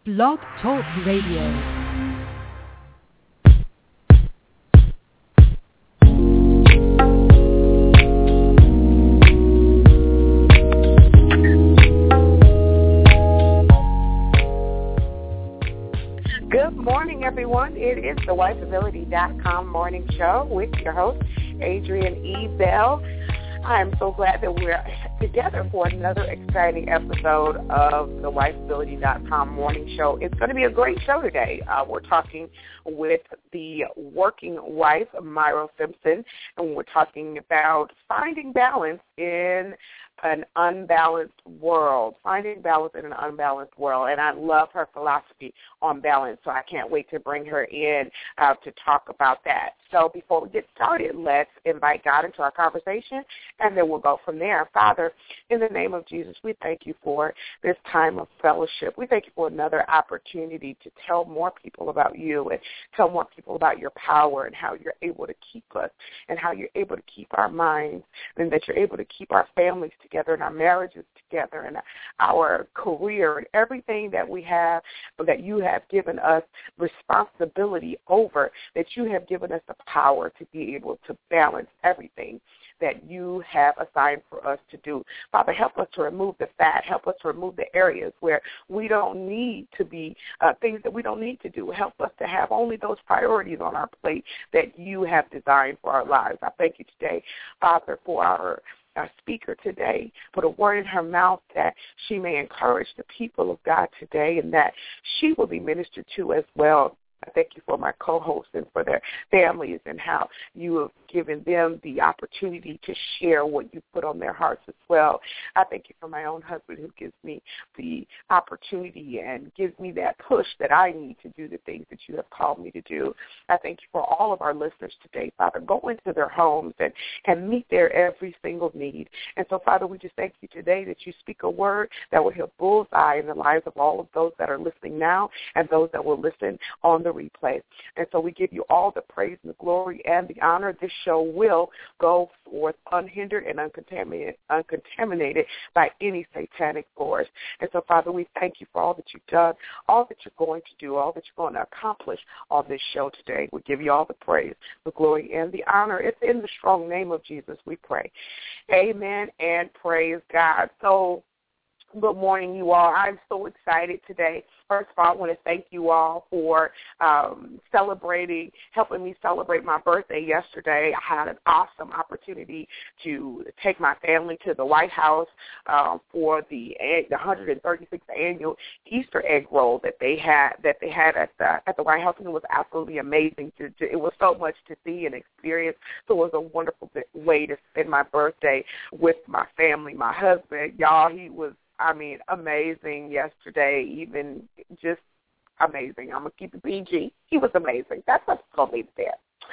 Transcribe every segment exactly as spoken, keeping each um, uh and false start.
Blog Talk Radio. Good morning, everyone. It is the wife ability dot com morning show with your host, Adrienne E. Bell. I am so glad that we're together for another exciting episode of the wife ability dot com morning show. It's going to be a great show today. Uh, we're talking with the working wife, Myra Simpson, and we're talking about finding balance in an unbalanced world, finding balance in an unbalanced world. And I love her philosophy on balance, so I can't wait to bring her in uh, to talk about that. So before we get started, let's invite God into our conversation, and then we'll go from there. Father, in the name of Jesus, we thank you for this time of fellowship. We thank you for another opportunity to tell more people about you and tell more people about your power and how you're able to keep us and how you're able to keep our minds and that you're able to keep our families together and our marriages together and our career and everything that we have, that you have given us responsibility over, that you have given us the power to be able to balance everything that you have assigned for us to do. Father, help us to remove the fat. Help us to remove the areas where we don't need to be, uh, things that we don't need to do. Help us to have only those priorities on our plate that you have designed for our lives. I thank you today, Father, for our our speaker today, put a word in her mouth that she may encourage the people of God today and that she will be ministered to as well. I thank you for my co-hosts and for their families and how you have given them the opportunity to share what you put on their hearts as well. I thank you for my own husband who gives me the opportunity and gives me that push that I need to do the things that you have called me to do. I thank you for all of our listeners today, Father. Go into their homes and, and meet their every single need. And so, Father, we just thank you today that you speak a word that will hit bullseye in the lives of all of those that are listening now and those that will listen on the replay. And so we give you all the praise and the glory and the honor. This show will go forth unhindered and uncontaminated, uncontaminated by any satanic force. And so, Father, we thank you for all that you've done, all that you're going to do, all that you're going to accomplish on this show today. We give you all the praise, the glory, and the honor. It's in the strong name of Jesus we pray. Amen and praise God. So, good morning, you all. I'm so excited today. First of all, I want to thank you all for um, celebrating, helping me celebrate my birthday yesterday. I had an awesome opportunity to take my family to the White House um, for the, the one hundred thirty-sixth annual Easter egg roll that they had that they had at the at the White House, and it was absolutely amazing. To, to, it was so much to see and experience. So it was a wonderful way to spend my birthday with my family. My husband, y'all, he was, I mean, amazing yesterday, even just amazing. I'm going to keep it P G. He was amazing. That's what's going to be there.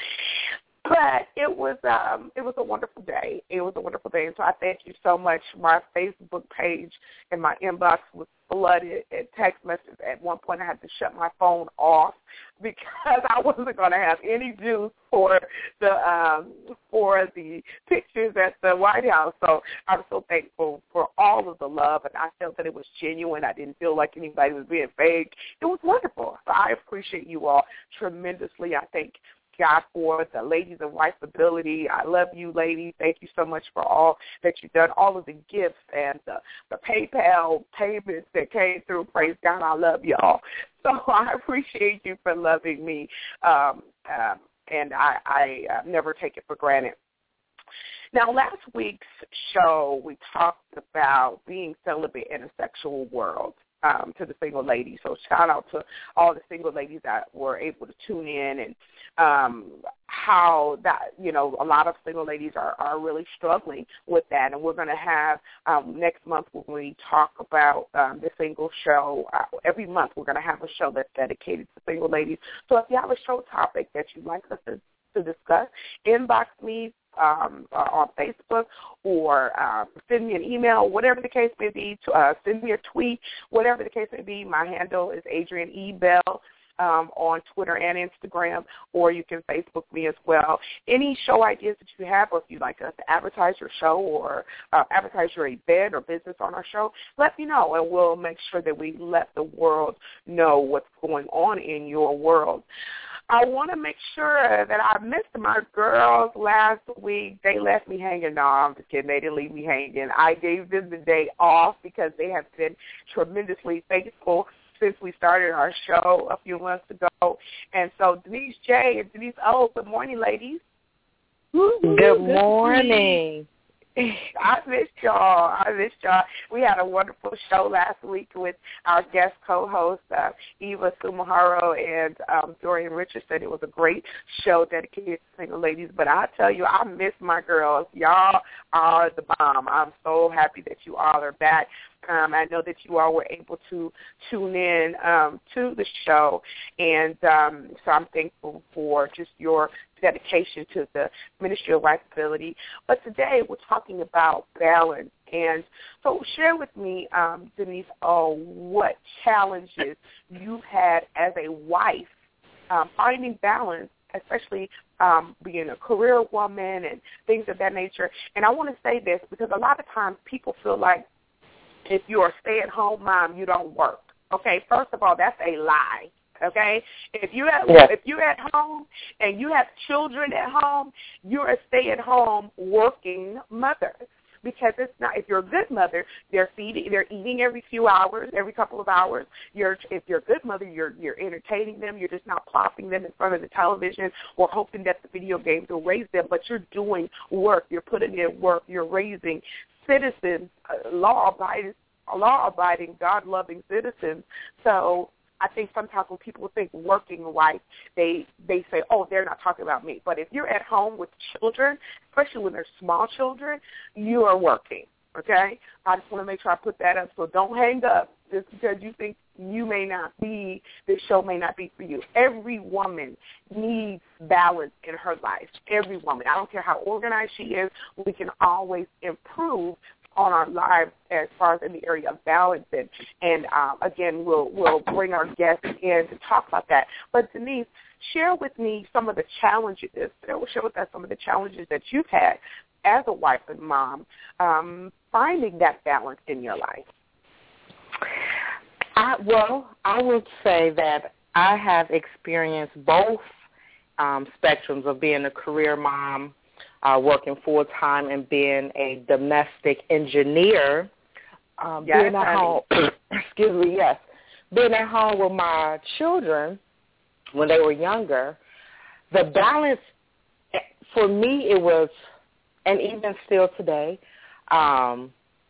But it was um, it was a wonderful day. It was a wonderful day. And so I thank you so much. My Facebook page and my inbox was flooded at text messages. At one point I had to shut my phone off because I wasn't going to have any juice for the um, for the pictures at the White House. So I'm so thankful for all of the love, and I felt that it was genuine. I didn't feel like anybody was being fake. It was wonderful. So I appreciate you all tremendously. I thank God for the ladies of Wife Ability. I love you, ladies. Thank you so much for all that you've done, all of the gifts and the, the PayPal payments that came through. Praise God, I love y'all. So I appreciate you for loving me, um, um, and I, I uh, never take it for granted. Now, last week's show, we talked about being celibate in a sexual world. Um, to the single ladies. So shout out to all the single ladies that were able to tune in and um, how that, you know, a lot of single ladies are, are really struggling with that. And we're going to have um, next month when we talk about um, the single show, uh, every month we're going to have a show that's dedicated to single ladies. So if you have a show topic that you'd like us to, to discuss, inbox me Um, uh, on Facebook or uh, send me an email, whatever the case may be, to, uh, send me a tweet, whatever the case may be. My handle is Adrienne E. Bell. um, on Twitter and Instagram, or you can Facebook me as well. Any show ideas that you have, or if you'd like us to advertise your show or uh, advertise your event or business on our show, let me know, and we'll make sure that we let the world know what's going on in your world. I want to make sure that I missed my girls last week. They left me hanging. No, I'm just kidding. They didn't leave me hanging. I gave them the day off because they have been tremendously faithful since we started our show a few months ago. And so Denise J and Denise O, good morning, ladies. Good, good morning. I missed y'all. I missed y'all. We had a wonderful show last week with our guest co-host, uh, Eva Sumaharo and um, Dorian Richardson. It was a great show dedicated to single ladies. But I tell you, I miss my girls. Y'all are the bomb. I'm so happy that you all are back. Um, I know that you all were able to tune in um, to the show, and um, so I'm thankful for just your dedication to the Ministry of Lifeability. But today we're talking about balance, and so share with me, um, Denise, oh, what challenges you've had as a wife um, finding balance, especially um, being a career woman and things of that nature. And I want to say this because a lot of times people feel like if you're a stay-at-home mom, you don't work. Okay, first of all, that's a lie. Okay, if you have yes. if you're at home and you have children at home, you're a stay-at-home working mother. Because it's not. If you're a good mother, they're feeding, they're eating every few hours, every couple of hours. You're if you're a good mother, you're you're entertaining them. You're just not plopping them in front of the television or hoping that the video games will raise them. But you're doing work. You're putting in work. You're raising citizens, uh, law-abiding, law-abiding, God-loving citizens. So I think sometimes when people think working wife, they they say, oh, they're not talking about me. But if you're at home with children, especially when they're small children, you are working, okay? I just want to make sure I put that up. So don't hang up just because you think you may not be, this show may not be for you. Every woman needs balance in her life. Every woman. I don't care how organized she is, we can always improve on our lives as far as in the area of balance. And, and um, again, we'll we'll bring our guests in to talk about that. But Denise, share with me some of the challenges, share with us some of the challenges that you've had as a wife and mom, um, finding that balance in your life. I, well, I would say that I have experienced both um, spectrums of being a career mom, uh, working full-time, and being a domestic engineer. Um, yes, being at home, excuse me, yes, being at home with my children when they were younger, the balance, for me, it was, and even still today, um,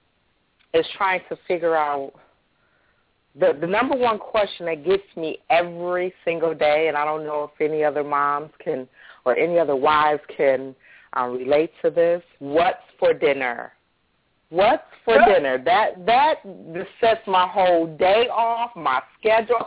is trying to figure out The, the number one question that gets me every single day, and I don't know if any other moms can or any other wives can um, relate to this, what's for dinner? What's for yeah. dinner? That that just sets my whole day off, my schedule.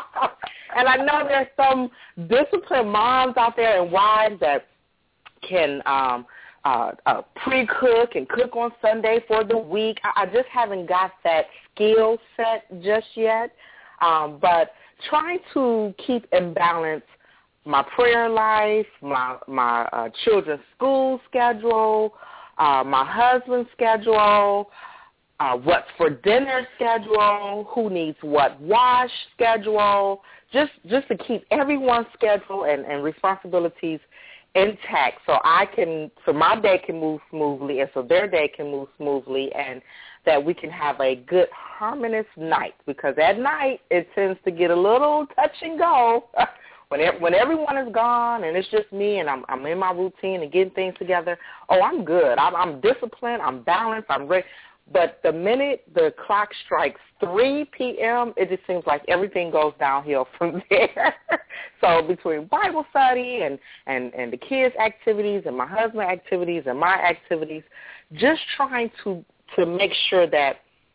And I know there's some disciplined moms out there and wives that can um, uh, uh, pre-cook and cook on Sunday for the week. I, I just haven't got that skill set just yet, um, but trying to keep in balance my prayer life, my my uh, children's school schedule, uh, my husband's schedule, uh, what's for dinner schedule, who needs what wash schedule, just just to keep everyone's schedule and, and responsibilities intact so I can, so my day can move smoothly and so their day can move smoothly, and that we can have a good harmonious night, because at night it tends to get a little touch and go when it, when everyone is gone and it's just me and I'm I'm in my routine and getting things together. Oh, I'm good. I'm, I'm disciplined. I'm balanced. I'm ready. But the minute the clock strikes three p.m., it just seems like everything goes downhill from there. So between Bible study and, and, and the kids' activities and my husband's activities and my activities, just trying to, to make sure that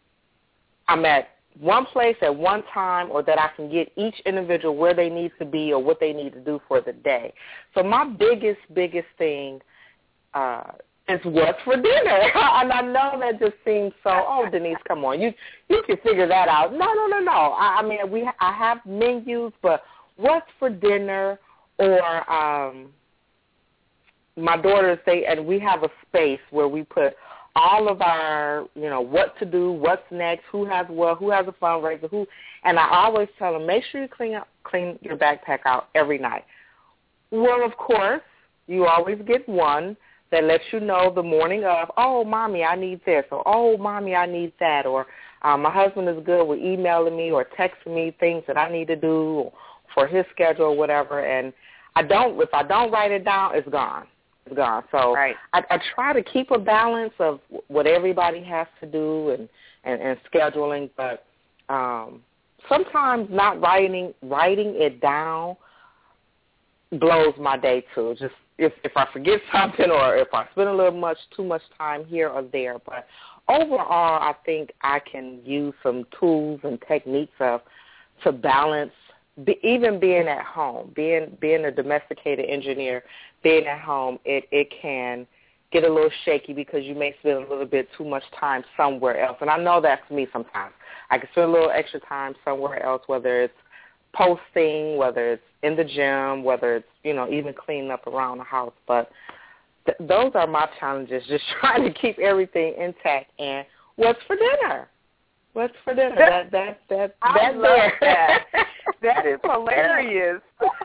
I'm at one place at one time, or that I can get each individual where they need to be or what they need to do for the day. So my biggest, biggest thing uh it's what's for dinner. And I know that just seems so, oh, Denise, come on. You you can figure that out. No, no, no, no. I, I mean, we I have menus, but what's for dinner, or um, my daughters say, and we have a space where we put all of our, you know, what to do, what's next, who has what, who has a fundraiser, who, and I always tell them, make sure you clean up, clean your backpack out every night. Well, of course, you always get one that lets you know the morning of, oh, Mommy, I need this, or oh, Mommy, I need that, or um, my husband is good with emailing me or texting me things that I need to do for his schedule or whatever, and I don't, if I don't write it down, it's gone. It's gone. So right. I, I try to keep a balance of what everybody has to do and, and, and scheduling, but um, sometimes not writing writing it down blows my day too. Just if if I forget something or if I spend a little much too much time here or there. But overall, I think I can use some tools and techniques of to balance. Be, even being at home, being being a domesticated engineer, being at home, it, it can get a little shaky because you may spend a little bit too much time somewhere else. And I know that's me sometimes. I can spend a little extra time somewhere else, whether it's posting, whether it's in the gym, whether it's, you know, even cleaning up around the house. But th- those are my challenges, just trying to keep everything intact. And what's for dinner? What's for dinner? That that that I that love there. that. That is hilarious.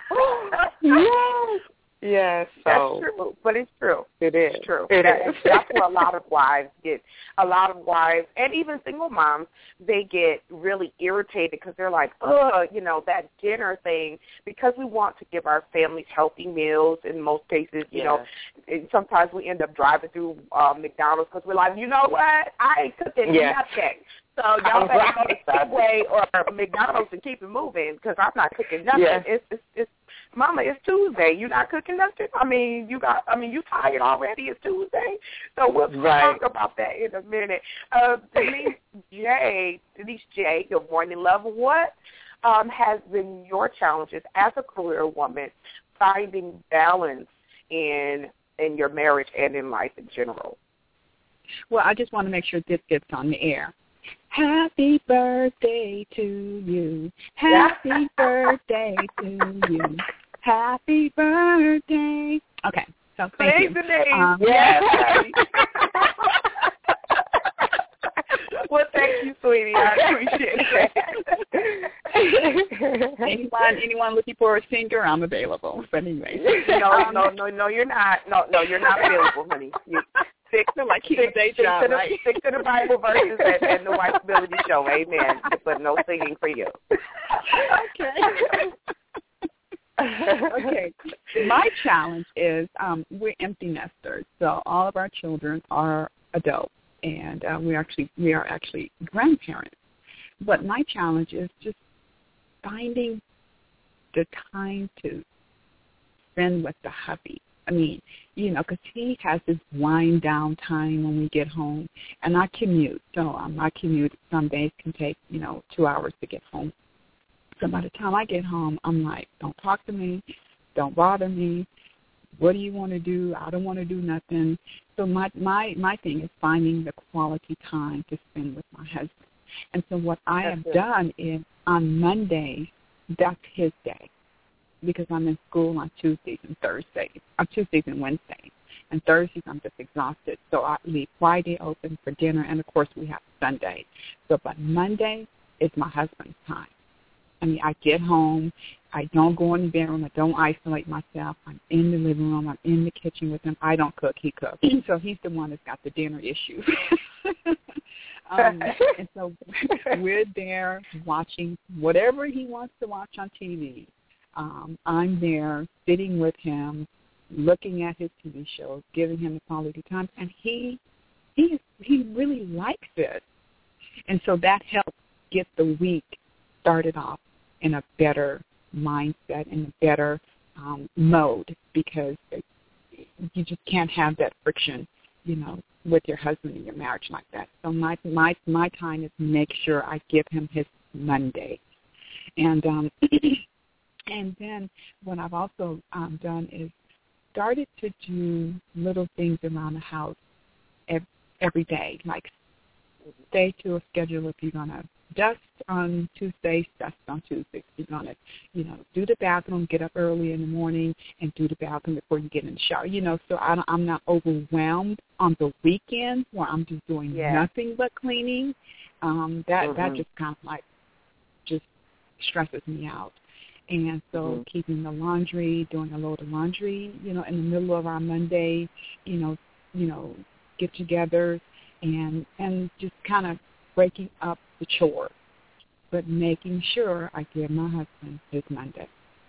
Yes. Yes. So that's true, but it's true. It is. It's true. It that, is. That's where a lot of wives get. A lot of wives, and even single moms, they get really irritated because they're like, oh, you know, that dinner thing. Because we want to give our families healthy meals. In most cases, you yes. know, and sometimes we end up driving through uh, McDonald's because we're like, you know what, I ain't cooking yes. nothing. So y'all better go to Subway or McDonald's and keep it moving because I'm not cooking nothing. Yes. It's, it's, it's, Mama, it's Tuesday. You're not cooking nothing? I mean, you got. I mean, you tired already? It's Tuesday. So we'll right. talk about that in a minute. Uh, Denise J, Denise J, good morning, love. What um, has been your challenges as a career woman finding balance in in your marriage and in life in general? Well, I just want to make sure this gets on the air. Happy birthday to you. Happy birthday to you. Happy birthday. Okay, so thank Praise you. the name. Um, yes. Well, thank you, sweetie. I appreciate that. anyone, anyone looking for a singer, I'm available. But anyway. No, um, no, no, no, you're not. No, no, you're not available, honey. You, Stick to like keep stick, stick, job, to the, right? stick to the Bible verses and, and the Wife Ability Show. Amen. But no singing for you. Okay. Okay. My challenge is um, we're empty nesters, so all of our children are adults, and uh, we actually we are actually grandparents. But my challenge is just finding the time to spend with the hubby. I mean, you know, because he has this wind down time when we get home, and I commute. So um, my commute some days can take, you know, two hours to get home. So by the time I get home, I'm like, don't talk to me, don't bother me. What do you want to do? I don't want to do nothing. So my my my thing is finding the quality time to spend with my husband. And so what I That's have it. done is on Monday, that's his day. Because I'm in school on Tuesdays and Thursdays, on Tuesdays and Wednesdays. And Thursdays I'm just exhausted. So I leave Friday open for dinner, and, of course, we have Sunday. So but Monday is my husband's time. I mean, I get home. I don't go in the bedroom. I don't isolate myself. I'm in the living room. I'm in the kitchen with him. I don't cook. He cooks. So he's the one that's got the dinner issue. um, and so we're there watching whatever he wants to watch on T V. Um, I'm there sitting with him, looking at his T V shows, giving him the quality time, and he he he really likes it. And so that helps get the week started off in a better mindset, in a better um, mode, because you just can't have that friction, you know, with your husband in your marriage like that. So my my my time is make sure I give him his Monday, and um, and then what I've also um, done is started to do little things around the house every, every day, like stay to a schedule. If you're going to dust on Tuesdays, dust on Tuesdays. If you're going to, you know, do the bathroom, get up early in the morning and do the bathroom before you get in the shower. You know, so I don't, I'm not overwhelmed on the weekends where I'm just doing yeah. nothing but cleaning. Um, that, mm-hmm. that just kind of like just stresses me out. And so mm-hmm. keeping the laundry, doing a load of laundry, you know, in the middle of our Monday, you know, you know, get-togethers and and just kind of breaking up the chores, but making sure I give my husband his Monday.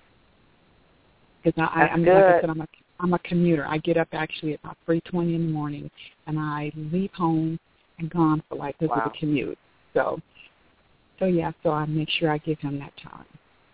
Because I, I, I mean, like I said, I'm a I'm a commuter. I get up actually at about three twenty in the morning, and I leave home and gone for like this wow. is a commute. So, so yeah, so I make sure I give him that time.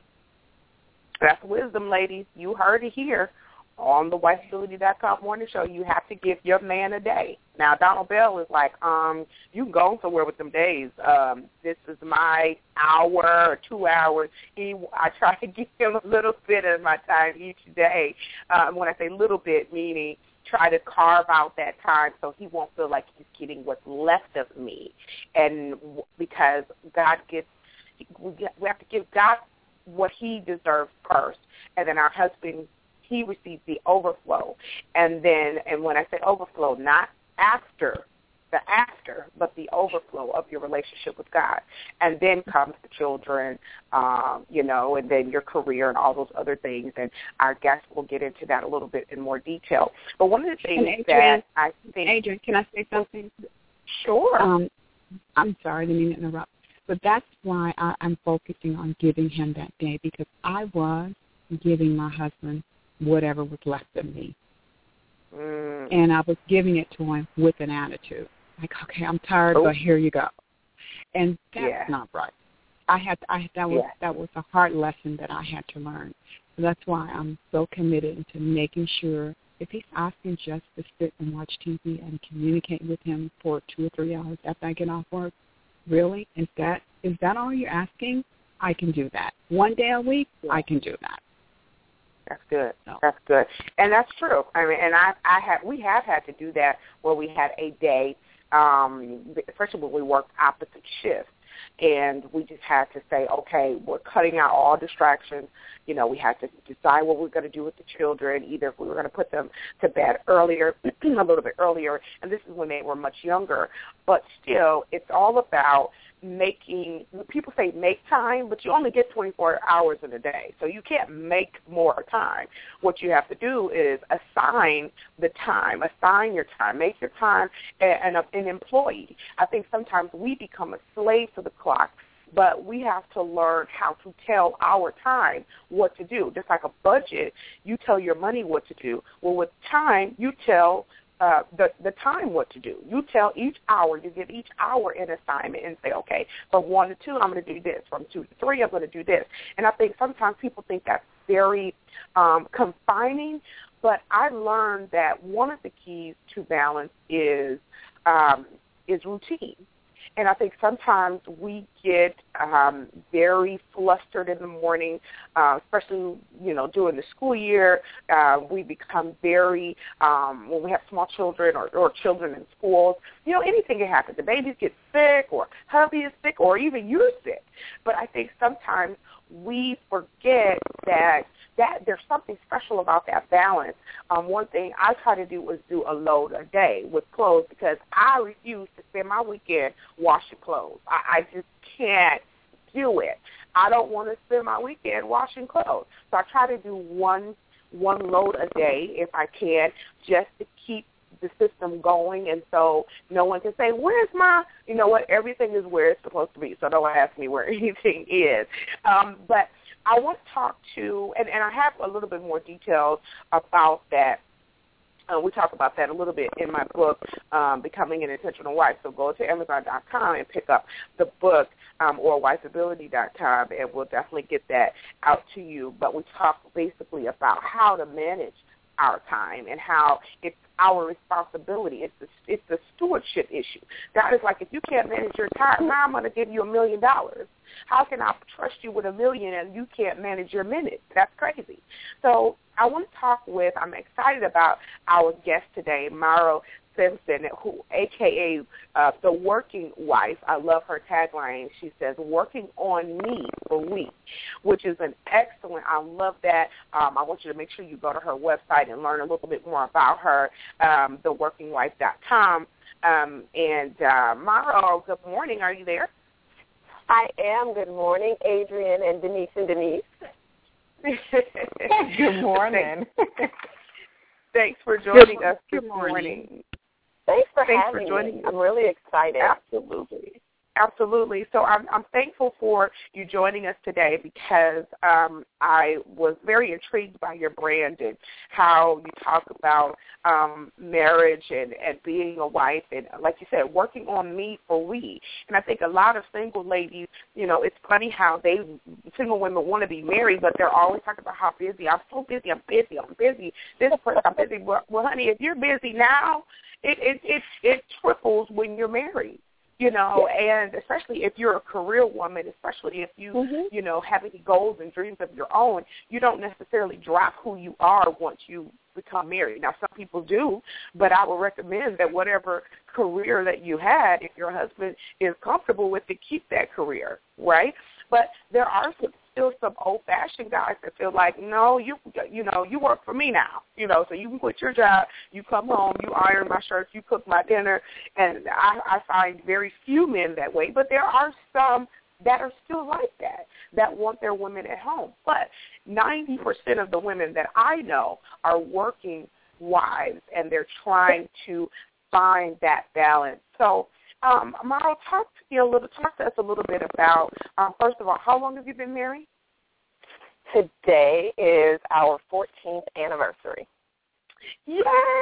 That's wisdom, ladies. You heard it here on the wife ability dot com morning show. You have to give your man a day. Now, Donald Bell is like, um, you can go somewhere with them days. Um, this is my hour or two hours. He, I try to give him a little bit of my time each day. Um, when I say little bit, meaning try to carve out that time so he won't feel like he's getting what's left of me. And because God gets, we have to give God what he deserves first, and then our husband, he receives the overflow. And then, and when I say overflow, not after, the after, but the overflow of your relationship with God. And then comes the children, um, you know, and then your career and all those other things. And our guests will get into that a little bit in more detail. But one of the things Adrian, that I think... Adrian, can I say something? Sure. Um, I'm sorry, I didn't mean to interrupt. But that's why I, I'm focusing on giving him that day, because I was giving my husband whatever was left of me. Mm. And I was giving it to him with an attitude. Like, okay, I'm tired, oh. but here you go. And that's yeah. not right. I had to, I that was yeah. that was a hard lesson that I had to learn. So that's why I'm so committed to making sure if he's asking just to sit and watch T V and communicate with him for two or three hours after I get off work, really? Is that is that all you're asking? I can do that. One day a week, yeah. I can do that. That's good. So. That's good, and that's true. I mean, and I, I have, we have had to do that where we had a day, um, especially when we worked opposite shifts, and we just had to say, okay, we're cutting out all distractions. You know, we had to decide what we're going to do with the children, either if we were going to put them to bed earlier, a little bit earlier, and this is when they were much younger. But still, it's all about making, people say make time, but you only get twenty-four hours in a day, so you can't make more time. What you have to do is assign the time, assign your time, make your time an, an employee. I think sometimes we become a slave to the clock, but we have to learn how to tell our time what to do. Just like a budget, you tell your money what to do. Well, with time, you tell Uh, the the time what to do. You tell each hour, you give each hour an assignment and say, okay, from one to two, I'm going to do this. From two to three, I'm going to do this. And I think sometimes people think that's very um, confining, but I learned that one of the keys to balance is um, is routine. And I think sometimes we get um, very flustered in the morning, uh, especially, you know, during the school year. Uh, we become very, um, when we have small children or, or children in schools, you know, anything can happen. The babies get sick or hubby is sick or even you're sick. But I think sometimes we forget that that there's something special about that balance. Um, one thing I try to do is do a load a day with clothes because I refuse to spend my weekend washing clothes. I, I just can't do it. I don't want to spend my weekend washing clothes. So I try to do one one load a day if I can, just to keep the system going, and so no one can say, where's my, you know what, everything is where it's supposed to be, so don't ask me where anything is. Um, but I want to talk to, and, and I have a little bit more details about that. Uh, we talk about that a little bit in my book, um, Becoming an Intentional Wife. So go to Amazon dot com and pick up the book, um, or wife ability dot com, and we'll definitely get that out to you. But we talk basically about how to manage our time and how it's our responsibility. It's the, it's the stewardship issue. God is like, if you can't manage your time, now I'm going to give you a million dollars. How can I trust you with a million and you can't manage your minutes? That's crazy. So I want to talk with, I'm excited about our guest today, Myra Simpson, who, a k a. Uh, the Working Wife. I love her tagline. She says, working on me for we, which is an excellent, I love that. Um, I want you to make sure you go to her website and learn a little bit more about her, um, the working wife dot com. Um, and uh, Myra, good morning. Are you there? I am. Good morning, Adrian and Denise and Denise. Good morning. Thanks for joining Good, us good this morning. morning. Thanks for Thanks having for joining me. us. I'm really excited. Absolutely. Absolutely. So I'm, I'm thankful for you joining us today because um, I was very intrigued by your brand and how you talk about um, marriage and, and being a wife and, like you said, working on me for we. And I think a lot of single ladies, you know, it's funny how they, single women want to be married, but they're always talking about how busy. I'm so busy. I'm busy. I'm busy. This person, I'm busy. Well, well, honey, if you're busy now, it, it, it, it triples when you're married. You know, and especially if you're a career woman, especially if you, mm-hmm. you know, have any goals and dreams of your own, you don't necessarily drop who you are once you become married. Now, some people do, but I would recommend that whatever career that you had, if your husband is comfortable with it, keep that career, right? But there are some, still some old-fashioned guys that feel like, no, you you know, you work for me now. You know, so you can quit your job, you come home, you iron my shirts, you cook my dinner, and I, I find very few men that way. But there are some that are still like that, that want their women at home. But ninety percent of the women that I know are working wives, and they're trying to find that balance. So, um, Myra, talk to you a little. Talk to us a little bit about. Um, first of all, how long have you been married? Today is our fourteenth anniversary. Yay!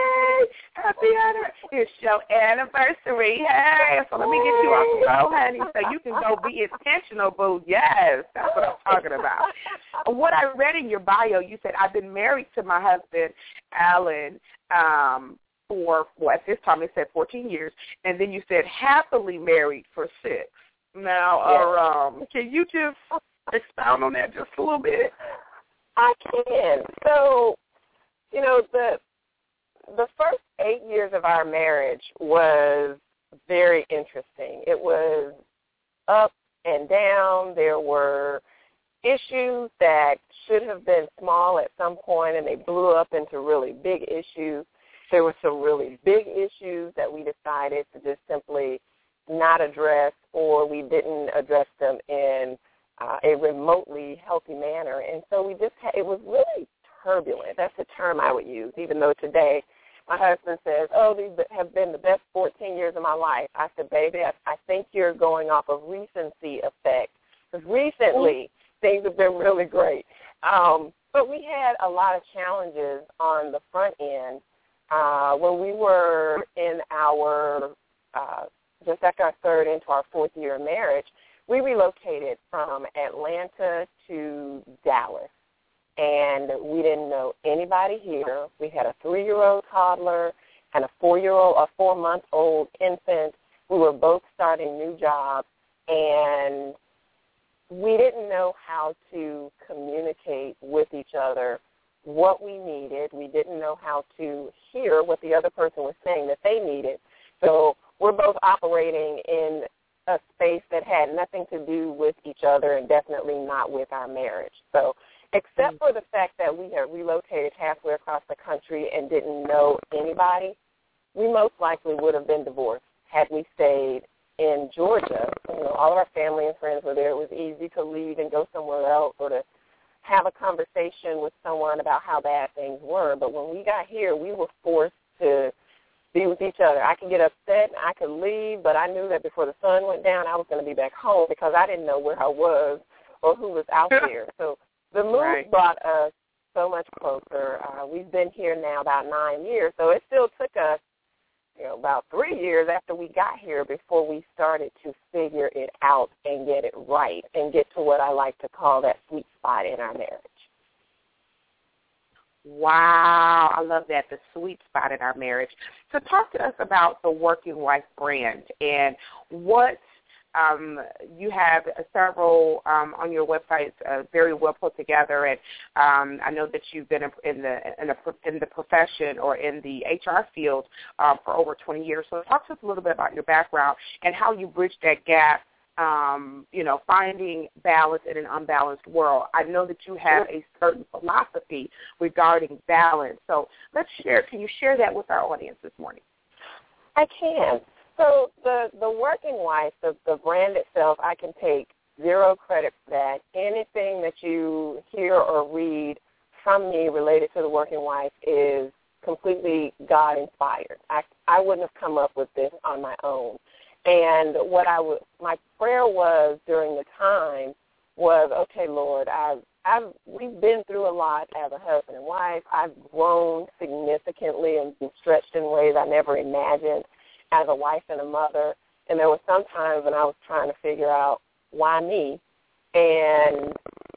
Happy anniversary! It's your anniversary. Hey, so let me get you off the road, honey, so you can go be intentional, boo. Yes, that's what I'm talking about. What I read in your bio, you said, I've been married to my husband, Alan, um, for, well, at this time it said fourteen years, and then you said happily married for six. Now, yes. uh, um, can you just expound on that just a little bit? I can. So, you know, the the first eight years of our marriage was very interesting. It was up and down. There were issues that should have been small at some point, and they blew up into really big issues. There were some really big issues that we decided to just simply not address, or we didn't address them in uh, a remotely healthy manner. And so we just had, it was really turbulent. That's the term I would use, even though today my husband says, oh, these have been the best fourteen years of my life. I said, baby, I, I think you're going off of recency effect, because recently things have been really great. Um, but we had a lot of challenges on the front end. Uh, when we were in our, uh, just after our third into our fourth year of marriage, we relocated from Atlanta to Dallas. And we didn't know anybody here. We had a three-year-old toddler and a four-year-old, a four-month-old infant. We were both starting new jobs, and we didn't know how to communicate with each other what we needed. We didn't know how to hear what the other person was saying that they needed. So we're both operating in a space that had nothing to do with each other and definitely not with our marriage. So except for the fact that we had relocated halfway across the country and didn't know anybody, we most likely would have been divorced had we stayed in Georgia. You know, all of our family and friends were there. It was easy to leave and go somewhere else or to have a conversation with someone about how bad things were. But when we got here, we were forced to be with each other. I could get upset and I could leave, but I knew that before the sun went down, I was going to be back home because I didn't know where I was or who was out there. So the move right. brought us so much closer. Uh, we've been here now about nine years, so it still took us, you know, about three years after we got here before we started to figure it out and get it right and get to what I like to call that sweet spot in our marriage. Wow, I love that, the sweet spot in our marriage. So talk to us about the Working Wife brand and what um, you have several um, on your website, uh, very well put together, and um, I know that you've been in the in the in the profession or in the H R field uh, for over twenty years. So talk to us a little bit about your background and how you bridged that gap. Um, you know, finding balance in an unbalanced world. I know that you have a certain philosophy regarding balance. So let's share. Can you share that with our audience this morning? I can. So the, the Working Wife, the, the brand itself, I can take zero credit for that. Anything that you hear or read from me related to the Working Wife is completely God-inspired. I, I wouldn't have come up with this on my own. And what I would, my prayer was during the time was, okay, Lord, I've, I've, we've been through a lot as a husband and wife. I've grown significantly and been stretched in ways I never imagined as a wife and a mother. And there were some times when I was trying to figure out why me. And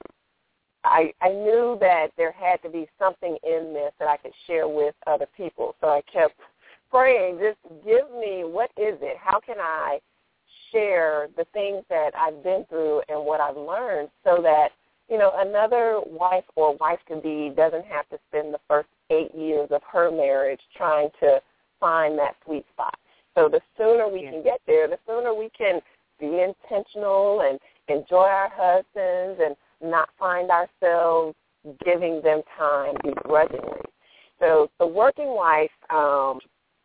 I, I knew that there had to be something in this that I could share with other people. So I kept praying, just give me, what is it? How can I share the things that I've been through and what I've learned so that, you know, another wife or wife-to-be doesn't have to spend the first eight years of her marriage trying to find that sweet spot. So the sooner we can get there, the sooner we can be intentional and enjoy our husbands and not find ourselves giving them time begrudgingly. So the Working Wife um,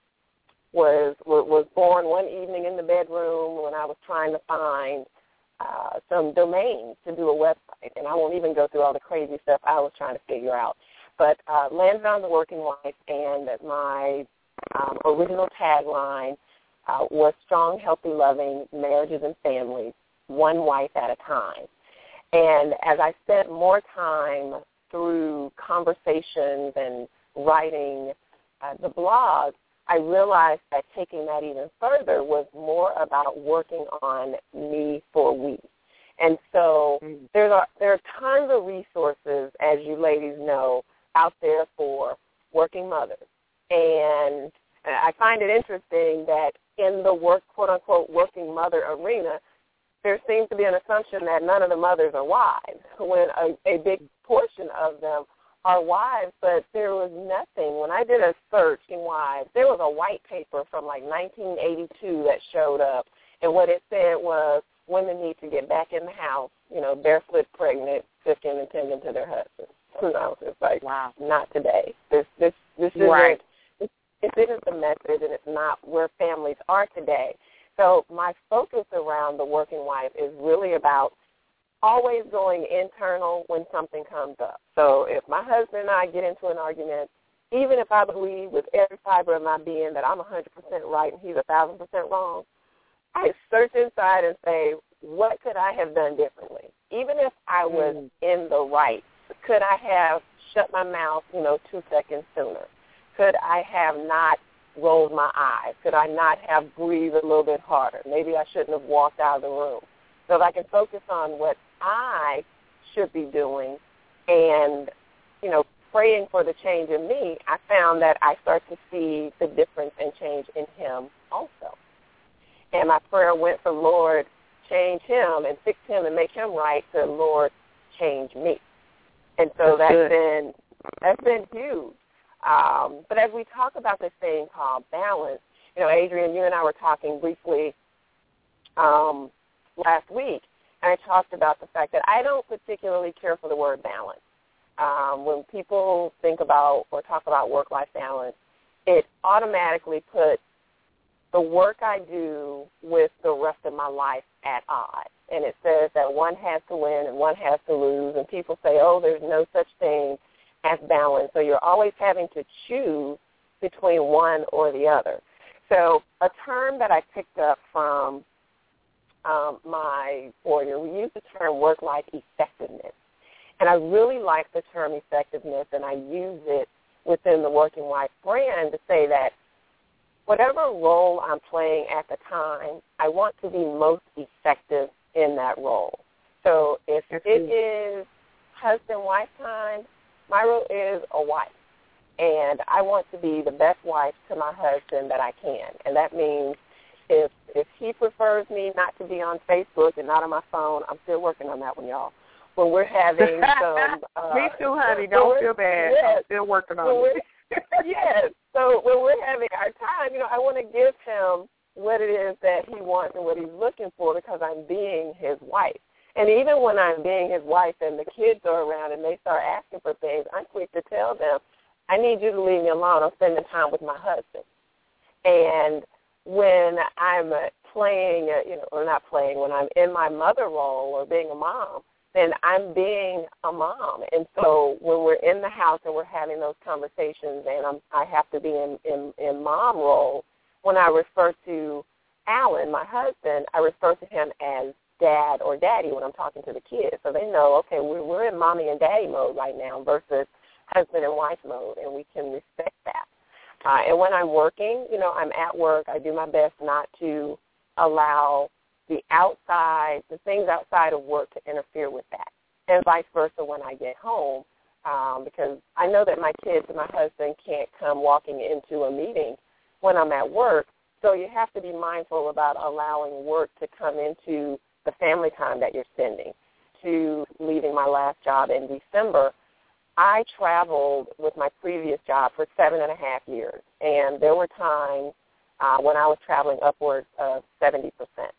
was was born one evening in the bedroom when I was trying to find uh, some domains to do a website. And I won't even go through all the crazy stuff I was trying to figure out. But uh, landed on the Working Wife, and my um, original tagline uh, was strong, healthy, loving marriages and families, one wife at a time. And as I spent more time through conversations and writing uh, the blog, I realized that taking that even further was more about working on me for we. And so mm-hmm. there are, there are tons of resources, as you ladies know, out there for working mothers. And I find it interesting that in the work, quote-unquote, working mother arena, there seems to be an assumption that none of the mothers are wives, when a, a big portion of them are wives, but there was nothing. When I did a search in wives, there was a white paper from like nineteen eighty-two that showed up, and what it said was women need to get back in the house, you know, barefoot, pregnant, cooking and tending to their husbands. So I was just like, wow, not today. This this this isn't right. this, this isn't the message, and it's not where families are today. So my focus around the Working Wife is really about always going internal when something comes up. So if my husband and I get into an argument, even if I believe with every fiber of my being that I'm one hundred percent right and he's one thousand percent wrong, I search inside and say, what could I have done differently? Even if I was mm. in the right, could I have shut my mouth, you know, two seconds sooner? Could I have not rolled my eyes? Could I not have breathed a little bit harder? Maybe I shouldn't have walked out of the room. So if I can focus on what I should be doing and, you know, praying for the change in me, I found that I start to see the difference and change in him also. And my prayer went from, Lord, change him and fix him and make him right, to, Lord, change me. And so that's, that's been that's been huge. Um, but as we talk about this thing called balance, you know, Adrian, you and I were talking briefly um, last week, and I talked about the fact that I don't particularly care for the word balance. Um, when people think about or talk about work-life balance, it automatically puts the work I do with the rest of my life at odds. And it says that one has to win and one has to lose, and people say, oh, there's no such thing as balance. So you're always having to choose between one or the other. So a term that I picked up from um, my foyer, we use the term work-life effectiveness. And I really like the term effectiveness, and I use it within the Working Wife brand to say that whatever role I'm playing at the time, I want to be most effective in that role. So if it is husband-wife time, my role is a wife. And I want to be the best wife to my husband that I can. And that means If if he prefers me not to be on Facebook and not on my phone, I'm still working on that one, y'all. When we're having some... Uh, me too, honey. Don't feel bad. Yes, I'm still working on it. Yes. So when we're having our time, you know, I want to give him what it is that he wants and what he's looking for because I'm being his wife. And even when I'm being his wife and the kids are around and they start asking for things, I'm quick to tell them, I need you to leave me alone. I'm spending time with my husband. And when I'm playing, you know, or not playing, when I'm in my mother role or being a mom, then I'm being a mom. And so when we're in the house and we're having those conversations and I'm, I have to be in, in, in mom role, when I refer to Alan, my husband, I refer to him as dad or daddy when I'm talking to the kids. So they know, okay, we're, we're in mommy and daddy mode right now versus husband and wife mode, and we can respect that. Uh, and when I'm working, you know, I'm at work, I do my best not to allow the outside, the things outside of work to interfere with that, and vice versa when I get home, um, because I know that my kids and my husband can't come walking into a meeting when I'm at work, so you have to be mindful about allowing work to come into the family time that you're spending. To leaving my last job in December, I traveled with my previous job for seven and a half years, and there were times uh, when I was traveling upwards of seventy percent.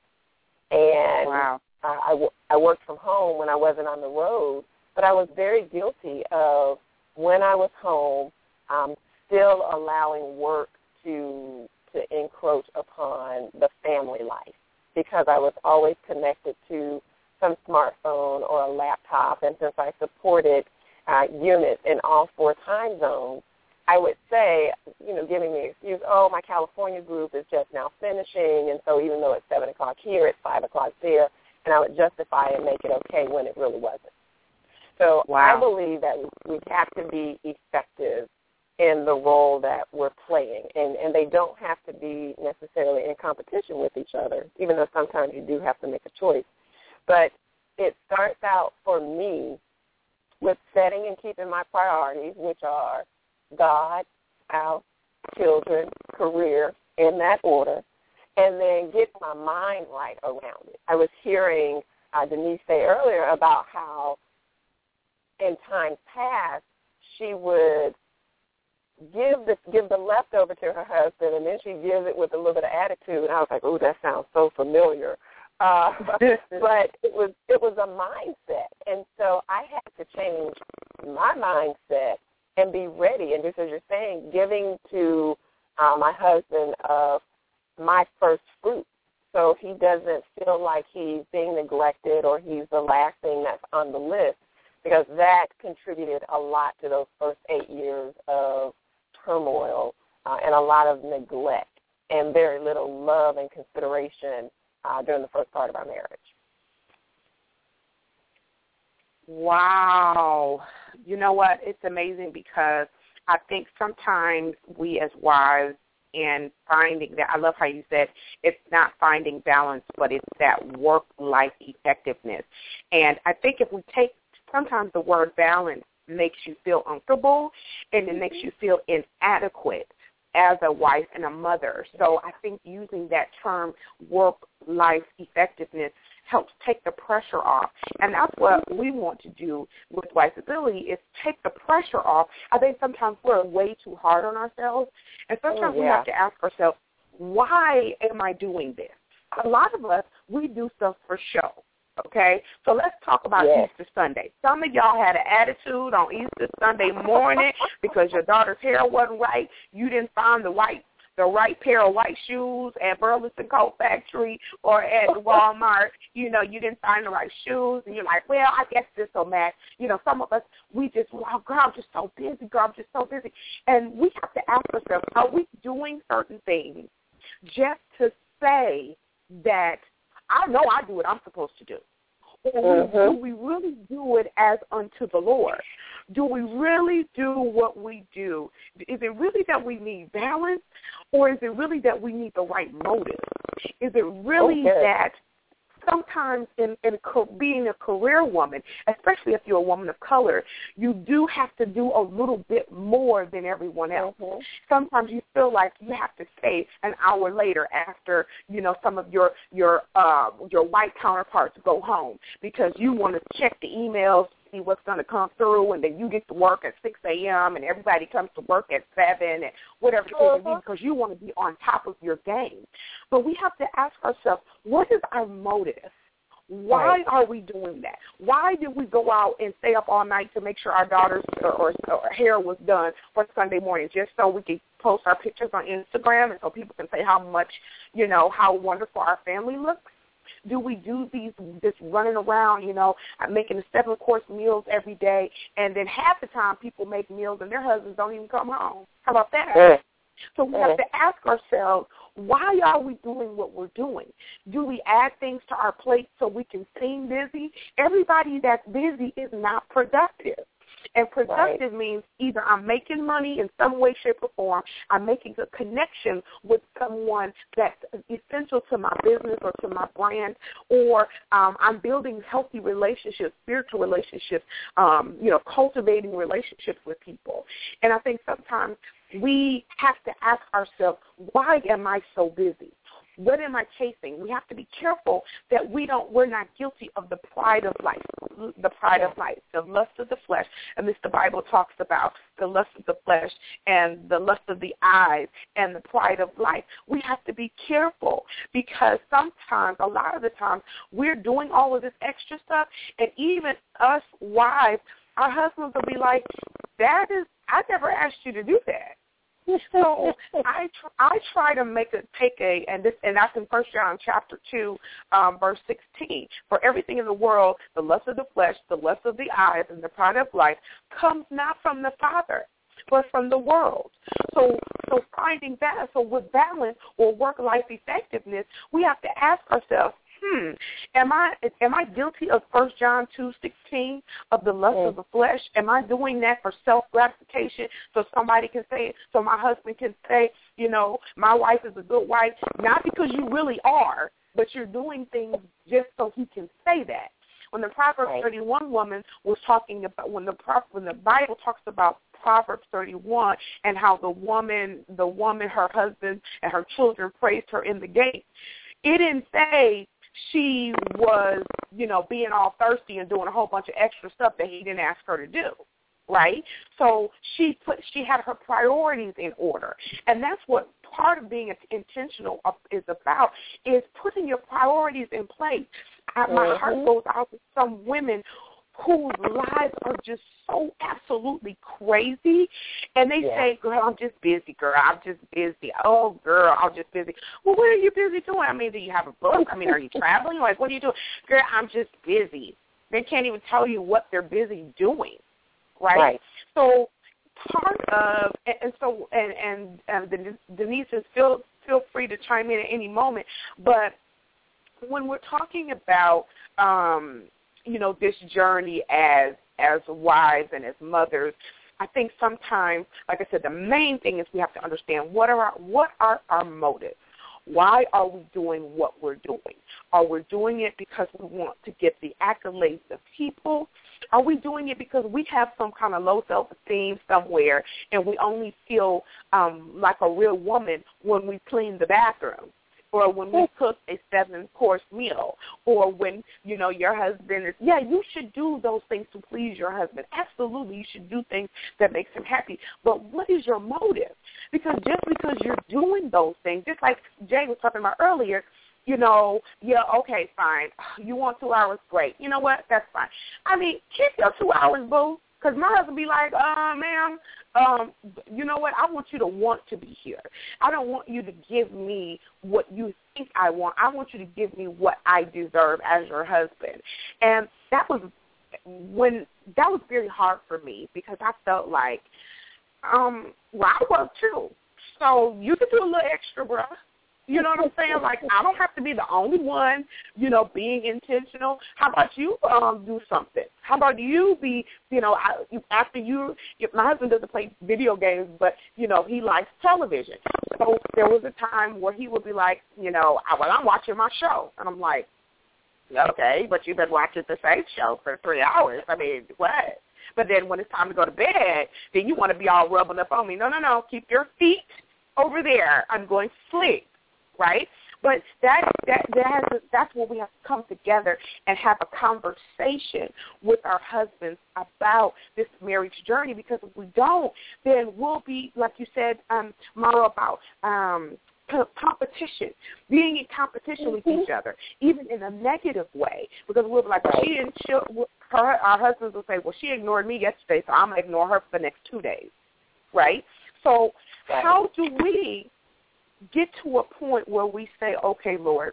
And wow. uh, I, w- I worked from home when I wasn't on the road, but I was very guilty of when I was home, um, still allowing work to to encroach upon the family life because I was always connected to some smartphone or a laptop, and since I supported uh, units in all four time zones, I would say, you know, giving the excuse, oh, my California group is just now finishing, and so even though it's seven o'clock here, it's five o'clock there, and I would justify and make it okay when it really wasn't. So wow. I believe that we have to be effective in the role that we're playing, and, and they don't have to be necessarily in competition with each other, even though sometimes you do have to make a choice. But it starts out for me with setting and keeping my priorities, which are God, our children, career, in that order, and then get my mind right around it. I was hearing uh, Denise say earlier about how in times past she would give the give the leftover to her husband, and then she gives it with a little bit of attitude. And I was like, oh, that sounds so familiar. Uh, but it was it was a mindset, and so I had to change my mindset and be ready. And just as you're saying, giving to uh, my husband of my first fruit, so he doesn't feel like he's being neglected or he's the last thing that's on the list, because that contributed a lot to those first eight years of turmoil uh, and a lot of neglect and very little love and consideration uh, during the first part of our marriage. Wow. You know what? It's amazing because I think sometimes we as wives in finding that, I love how you said it's not finding balance, but it's that work-life effectiveness. And I think if we take, sometimes the word balance makes you feel uncomfortable and it makes you feel inadequate as a wife and a mother. So I think using that term work-life effectiveness helps take the pressure off. And that's what we want to do with Wife-ability is take the pressure off. I think sometimes we're way too hard on ourselves, and sometimes oh, yeah. we have to ask ourselves, why am I doing this? A lot of us, we do stuff for show. Okay, so let's talk about yes. Easter Sunday. Some of y'all had an attitude on Easter Sunday morning because your daughter's hair wasn't right. You didn't find the right the right pair of white shoes at Burlington Coat Factory or at Walmart. You know, you didn't find the right shoes, and you're like, well, I guess this will match. You know, some of us, we just, oh, girl, I'm just so busy, girl, I'm just so busy. And we have to ask ourselves, are we doing certain things just to say that I know I do what I'm supposed to do? Or mm-hmm. do we really do it as unto the Lord? Do we really do what we do? Is it really that we need balance, or is it really that we need the right motive? Is it really okay. that sometimes in, in being a career woman, especially if you're a woman of color, you do have to do a little bit more than everyone else. Mm-hmm. Sometimes you feel like you have to stay an hour later after, you know, some of your your uh, your white counterparts go home because you want to check the emails, see what's going to come through, and then you get to work at six a.m. and everybody comes to work at seven and whatever it is, uh-huh. because you want to be on top of your game. But we have to ask ourselves, what is our motive? Why right. are we doing that? Why did we go out and stay up all night to make sure our daughter's or, or, or hair was done for Sunday morning, just so we could post our pictures on Instagram and so people can say how much, you know, how wonderful our family looks? Do we do these just running around, you know, making the seven-course meals every day, and then half the time people make meals and their husbands don't even come home? How about that? Yeah. So we yeah. have to ask ourselves, why are we doing what we're doing? Do we add things to our plate so we can seem busy? Everybody that's busy is not productive. And productive right. means either I'm making money in some way, shape, or form, I'm making a connection with someone that's essential to my business or to my brand, or um, I'm building healthy relationships, spiritual relationships, um, you know, cultivating relationships with people. And I think sometimes we have to ask ourselves, why am I so busy? What am I chasing? We have to be careful that we don't, we're not guilty of the pride of life, the pride of life, the lust of the flesh. And this the Bible talks about the lust of the flesh and the lust of the eyes and the pride of life. We have to be careful because sometimes, a lot of the times, we're doing all of this extra stuff, and even us wives, our husbands will be like, that is, I never asked you to do that. So I tr- I try to make a take a and this and that's in First John chapter two, um, verse sixteen. For everything in the world, the lust of the flesh, the lust of the eyes, and the pride of life comes not from the Father, but from the world. So so finding that so with balance or work life effectiveness, we have to ask ourselves, Hmm. Am I am I guilty of First John two sixteen of the lust mm. of the flesh? Am I doing that for self gratification so somebody can say, so my husband can say, you know, my wife is a good wife, not because you really are, but you're doing things just so he can say that. When the Proverbs right. thirty-one woman was talking about, when the when the Bible talks about Proverbs thirty-one and how the woman, the woman, her husband, and her children praised her in the gate, it didn't say she was, you know, being all thirsty and doing a whole bunch of extra stuff that he didn't ask her to do, right? So she put, she had her priorities in order, and that's what part of being intentional is about, is putting your priorities in place. I, my mm-hmm. heart goes out to some women whose lives are just so absolutely crazy, and they yeah. say, girl, I'm just busy, girl, I'm just busy. Oh, girl, I'm just busy. Well, what are you busy doing? I mean, do you have a book? I mean, are you traveling? Like, what are you doing? Girl, I'm just busy. They can't even tell you what they're busy doing, right? right. So part of, and, and so, and, and, and Denise, is feel, feel free to chime in at any moment, but when we're talking about, um, you know, this journey as as wives and as mothers, I think sometimes, like I said, the main thing is we have to understand what are our, what are our motives. Why are we doing what we're doing? Are we doing it because we want to get the accolades of people? Are we doing it because we have some kind of low self-esteem somewhere and we only feel um, like a real woman when we clean the bathroom? Or when we cook a seven-course meal, or when, you know, your husband is, yeah, you should do those things to please your husband. Absolutely, you should do things that makes him happy. But what is your motive? Because just because you're doing those things, just like Jay was talking about earlier, you know, yeah, okay, fine. You want two hours? Great. You know what? That's fine. I mean, keep your two hours, boo. Because my husband be like, uh, ma'am, um, you know what? I want you to want to be here. I don't want you to give me what you think I want. I want you to give me what I deserve as your husband. And that was when that was very hard for me because I felt like, um, well, I work too. So you can do a little extra, bruh. You know what I'm saying? Like, I don't have to be the only one, you know, being intentional. How about you um, do something? How about you be, you know, I, after you, my husband doesn't play video games, but, you know, he likes television. So there was a time where he would be like, you know, well, I'm watching my show. And I'm like, Okay, but you've been watching the same show for three hours. I mean, what? But then when it's time to go to bed, then you want to be all rubbing up on me. No, no, no. Keep your feet over there. I'm going to sleep, right? But that that that has to, that's where we have to come together and have a conversation with our husbands about this marriage journey. Because if we don't, then we'll be, like you said, um, Mara, about um, competition, being in competition with each other, even in a negative way. Because we'll be like, well, she and she'll, her, our husbands will say, well, she ignored me yesterday, so I'm going to ignore her for the next two days, right? So how do we get to a point where we say, okay, Lord,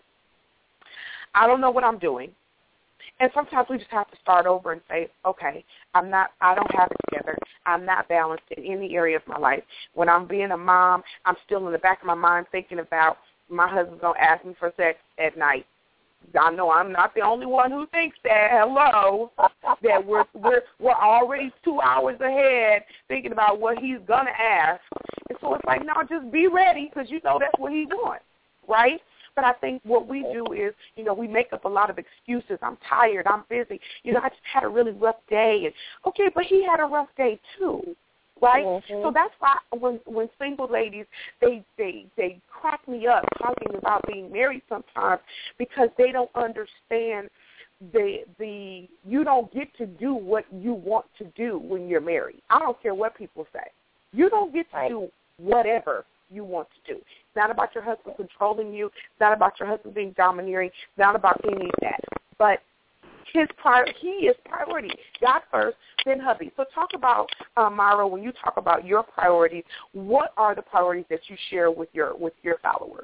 I don't know what I'm doing. And sometimes we just have to start over and say, okay, I'm not, I don't have it together. I'm not balanced in any area of my life. When I'm being a mom, I'm still in the back of my mind thinking about my husband's going to ask me for sex at night. I know I'm not the only one who thinks that. Hello, that we're we're we're already two hours ahead thinking about what he's gonna ask, and so it's like, no, just be ready because you know that's what he wants, right? But I think what we do is, you know, we make up a lot of excuses. I'm tired. I'm busy. You know, I just had a really rough day, and okay, but he had a rough day too. Right? Mm-hmm. So that's why when when single ladies, they, they they crack me up talking about being married sometimes because they don't understand the the you don't get to do what you want to do when you're married. I don't care what people say. You don't get to right. do whatever you want to do. It's not about your husband controlling you. It's not about your husband being domineering. It's not about any of that. But his prior, he is priority. God first, then hubby. So talk about, uh, Myra, when you talk about your priorities, what are the priorities that you share with your with your followers?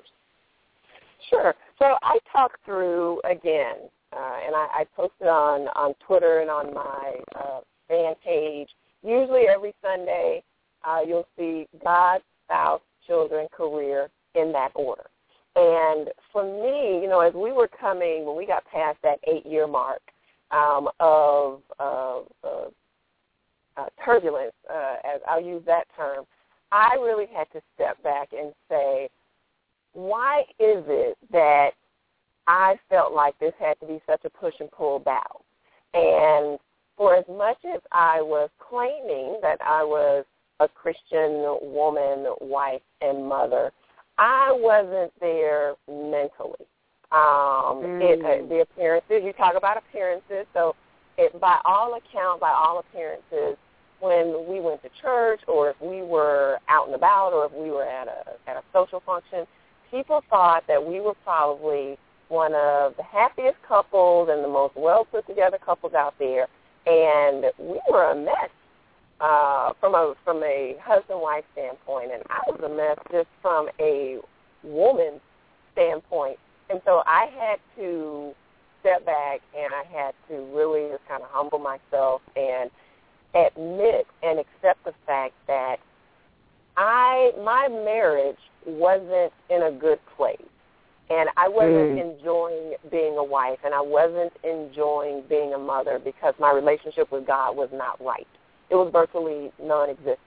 Sure. So I talk through, again, uh, and I, I post it on, on Twitter and on my uh, fan page. Usually every Sunday uh, you'll see God, spouse, children, career in that order. And for me, you know, as we were coming, when we got past that eight-year mark um, of uh, uh, uh, turbulence, uh, as I'll use that term, I really had to step back and say, why is it that I felt like this had to be such a push and pull battle? And for as much as I was claiming that I was a Christian woman, wife, and mother, I wasn't there mentally. Um, mm. it, uh, the appearances, you talk about appearances, so it, by all accounts, by all appearances, when we went to church or if we were out and about or if we were at a, at a social function, people thought that we were probably one of the happiest couples and the most well-put-together couples out there, and we were a mess. Uh, from a from a husband-wife standpoint, and I was a mess just from a woman's standpoint. And so I had to step back, and I had to really just kind of humble myself and admit and accept the fact that I my marriage wasn't in a good place, and I wasn't mm. enjoying being a wife, and I wasn't enjoying being a mother because my relationship with God was not right. It was virtually non-existent.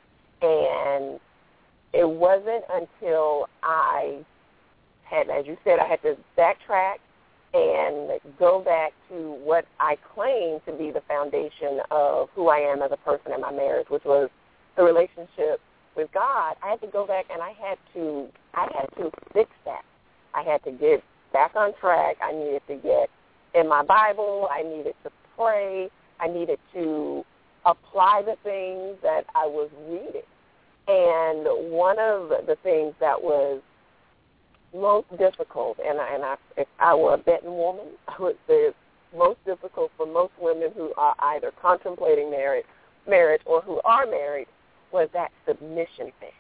And it wasn't until I had, as you said, I had to backtrack and go back to what I claim to be the foundation of who I am as a person in my marriage, which was the relationship with God. I had to go back and I had to, I had to fix that. I had to get back on track. I needed to get in my Bible. I needed to pray. I needed to apply the things that I was reading. And one of the things that was most difficult, and, I, and I, if I were a betting woman, I would say it's most difficult for most women who are either contemplating marriage, marriage or who are married, was that submission thing.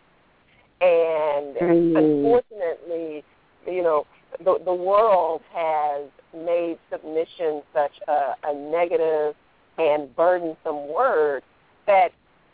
And mm-hmm. unfortunately, you know, the, the world has made submission such a, a negative and burdensome word that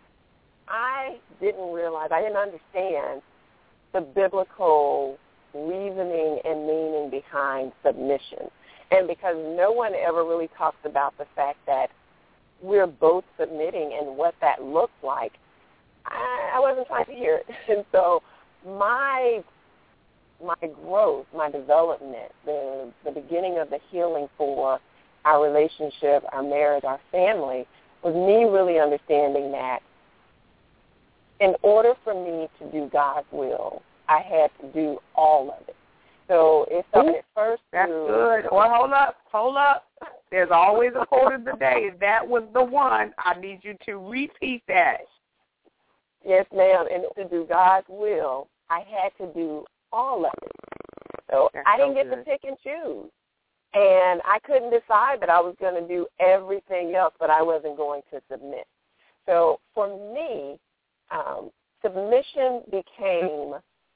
I didn't realize, I didn't understand the biblical reasoning and meaning behind submission. And because no one ever really talks about the fact that we're both submitting and what that looks like, I, I wasn't trying to hear it. And so my my growth, my development, the the beginning of the healing for our relationship, our marriage, our family, was me really understanding that in order for me to do God's will, I had to do all of it. So it started at first. That's to, good. Well, hold up, hold up. There's always a quote of the day. If that was the one, I need you to repeat that. Yes, ma'am. In order to do God's will, I had to do all of it. So That's I didn't so get good. to pick and choose. And I couldn't decide that I was going to do everything else, but I wasn't going to submit. So for me, um, submission became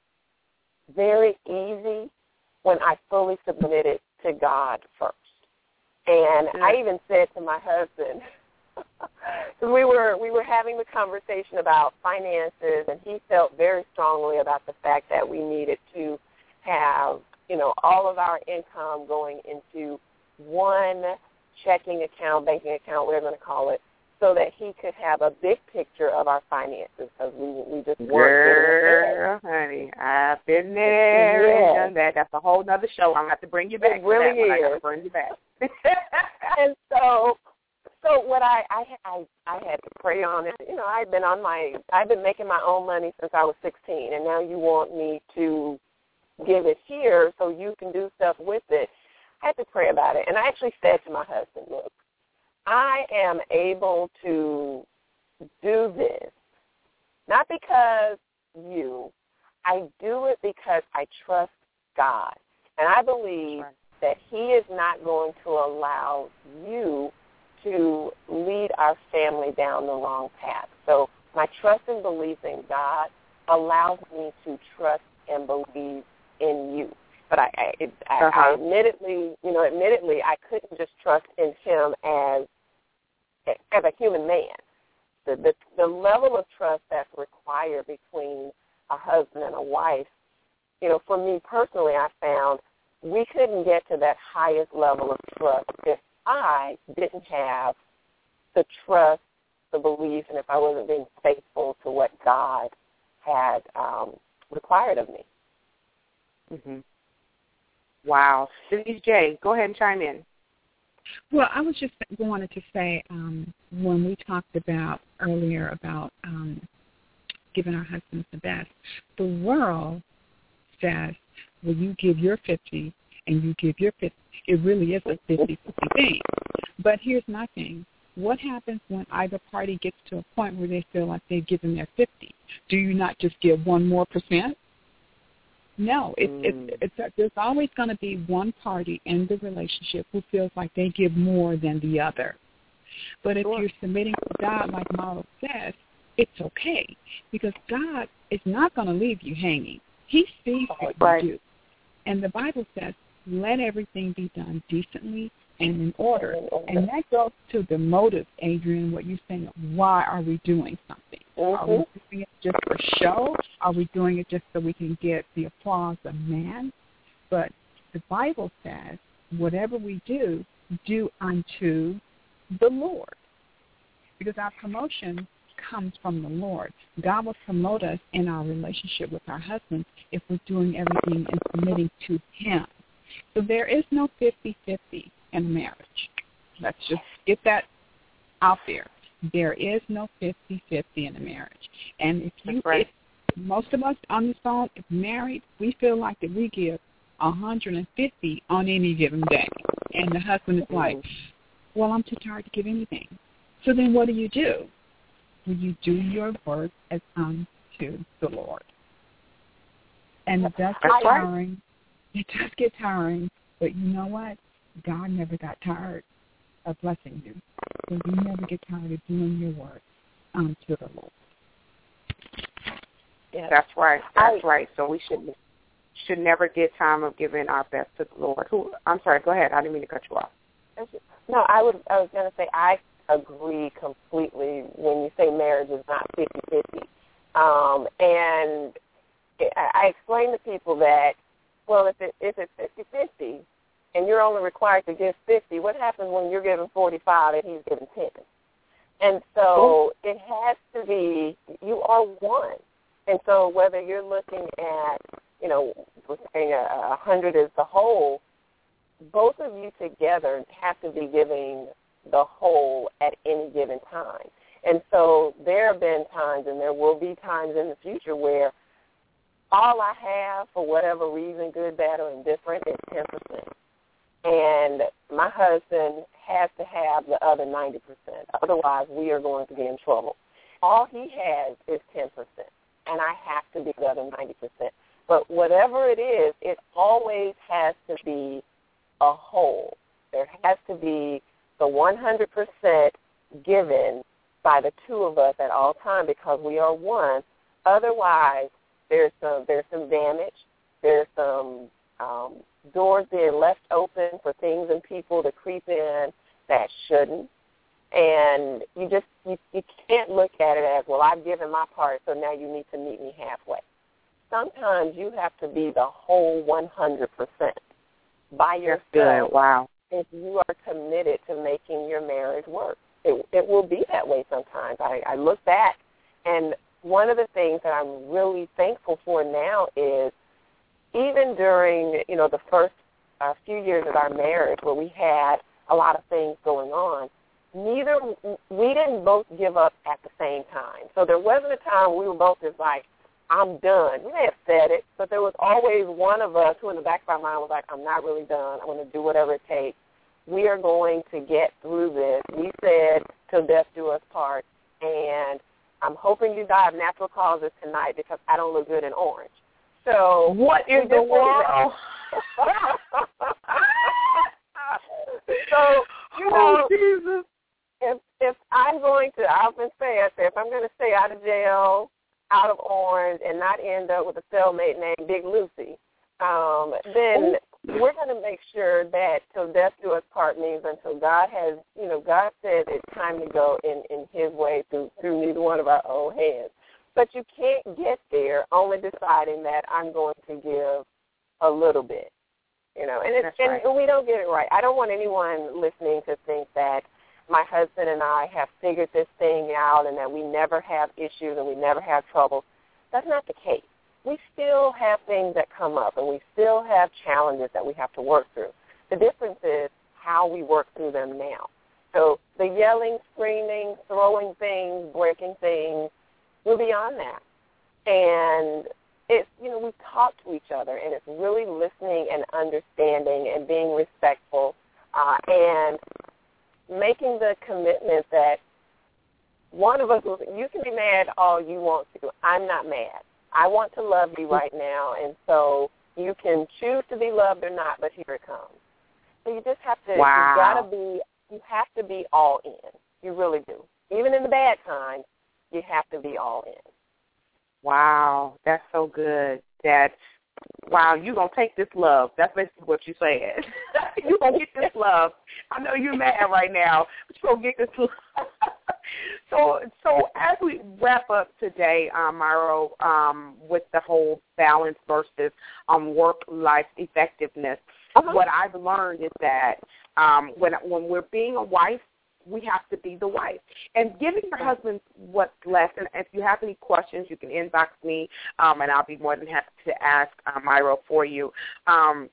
very easy when I fully submitted to God first. And Good. I even said to my husband, because we were we were having the conversation about finances, and he felt very strongly about the fact that we needed to have, you know, all of our income going into one checking account, banking account, whatever we're going to call it, so that he could have a big picture of our finances, because we we just weren't Girl, honey, I've been there Yes. and done that. That's a whole nother show. I'm going to have to bring you back. It really for that one. I got is. to bring you back. And so, so what I, I I I had to pray on it. You know, I've been on my I've been making my own money since I was sixteen, and now you want me to give it here so you can do stuff with it. I had to pray about it, and I actually said to my husband, "Look, I am able to do this not because you. I do it because I trust God, and I believe." Right. That he is not going to allow you to lead our family down the wrong path. So my trust and belief in God allows me to trust and believe in you. But I, I, it, I, Uh-huh. I admittedly, you know, admittedly, I couldn't just trust in him as as a human man. The, the the level of trust that's required between a husband and a wife, you know, for me personally, I found we couldn't get to that highest level of trust if I didn't have the trust, the belief, and if I wasn't being faithful to what God had um, required of me. Mm-hmm. Wow. Denise J., go ahead and chime in. Well, I was just wanted to say um, when we talked about earlier about um, giving our husbands the best, the world says, well, you give your fifty and you give your fifty. It really is a fifty-fifty thing. But here's my thing. What happens when either party gets to a point where they feel like they've given their fifty? Do you not just give one more percent? No. It's, Mm. it's, it's, there's always going to be one party in the relationship who feels like they give more than the other. But if Sure. you're submitting to God, like Marlo says, it's okay, because God is not going to leave you hanging. He sees what Right. you do. And the Bible says, let everything be done decently and in order. And that goes to the motive, Adrian, what you're saying. Why are we doing something? Mm-hmm. Are we doing it just for show? Are we doing it just so we can get the applause of man? But the Bible says, whatever we do, do unto the Lord. Because our promotion comes from the Lord. God will promote us in our relationship with our husbands if we're doing everything and submitting to him. So there is no fifty-fifty in marriage. Let's just get that out there. There is no fifty-fifty in a marriage. And if you, That's right. if most of us on this phone, if married, we feel like that we give one hundred fifty on any given day. And the husband is like, well, I'm too tired to give anything. So then what do you do? Will you do your work as unto the Lord? And it does get That's right. tiring. It does get tiring. But you know what? God never got tired of blessing you. So you never get tired of doing your work unto the Lord. Yes. That's right. That's I, right. So we should should never get time of giving our best to the Lord. Who? I'm sorry. Go ahead. I didn't mean to cut you off. No, I would. I was going to say I agree completely when you say marriage is not fifty-fifty. Um, and I, I explain to people that, well, if, it, if it's fifty-fifty and you're only required to give fifty, what happens when you're giving forty-five and he's giving ten? And so it has to be, you are one. And so whether you're looking at, you know, we're saying a, a hundred is the whole, both of you together have to be giving the whole at any given time. And so there have been times, and there will be times in the future, where all I have, for whatever reason, good, bad, or indifferent, is ten percent. And my husband has to have the other ninety percent. Otherwise, we are going to be in trouble. All he has is ten percent, and I have to be the other ninety percent. But whatever it is, it always has to be a whole. There has to be the one hundred percent given by the two of us at all times, because we are one. Otherwise, there's some there's some damage. There's some um, doors being left open for things and people to creep in that shouldn't. And you just you, you can't look at it as, well, I've given my part, so now you need to meet me halfway. Sometimes you have to be the whole one hundred percent by yourself. That's good. Wow. If you are committed to making your marriage work. It, it will be that way sometimes. I, I look back, and one of the things that I'm really thankful for now is, even during, you know, the first uh, few years of our marriage, where we had a lot of things going on, neither we didn't both give up at the same time. So there wasn't a time we were both just like, I'm done. We may have said it, but there was always one of us who in the back of our mind was like, I'm not really done. I'm going to do whatever it takes. We are going to get through this. We said, till death do us part, and I'm hoping you die of natural causes tonight because I don't look good in orange. So what in the world? So, you know, oh, Jesus. if if I'm going to, I often say, I say, if I'm going to stay out of jail, out of orange, and not end up with a cellmate named Big Lucy, um, then we're going to make sure that till death do us part means until God has, you know, God said it's time to go in, in his way through, through neither one of our own hands. But you can't get there only deciding that I'm going to give a little bit, you know, and, it's, and right. we don't get it right. I don't want anyone listening to think that my husband and I have figured this thing out and that we never have issues and we never have trouble. That's not the case. We still have things that come up, and we still have challenges that we have to work through. The difference is how we work through them now. So the yelling, screaming, throwing things, breaking things, we're beyond that. And it's, you know, we talk to each other, and it's really listening and understanding and being respectful uh, and making the commitment that one of us will, you can be mad all you want to. I'm not mad. I want to love you right now, and so you can choose to be loved or not, but here it comes. So you just have to, wow. you gotta be, you have to be all in. You really do. Even in the bad times, you have to be all in. Wow, that's so good. That's, wow, you're going to take this love. That's basically what you said. You're going to get this love. I know you're mad right now, but you're going to get this love. So, so as we wrap up today, um, Myro, um, with the whole balance versus um, work-life effectiveness, uh-huh. what I've learned is that um, when when we're being a wife, we have to be the wife. And giving your husband what's left, and if you have any questions, you can inbox me, um, and I'll be more than happy to ask uh, Myro for you. Um,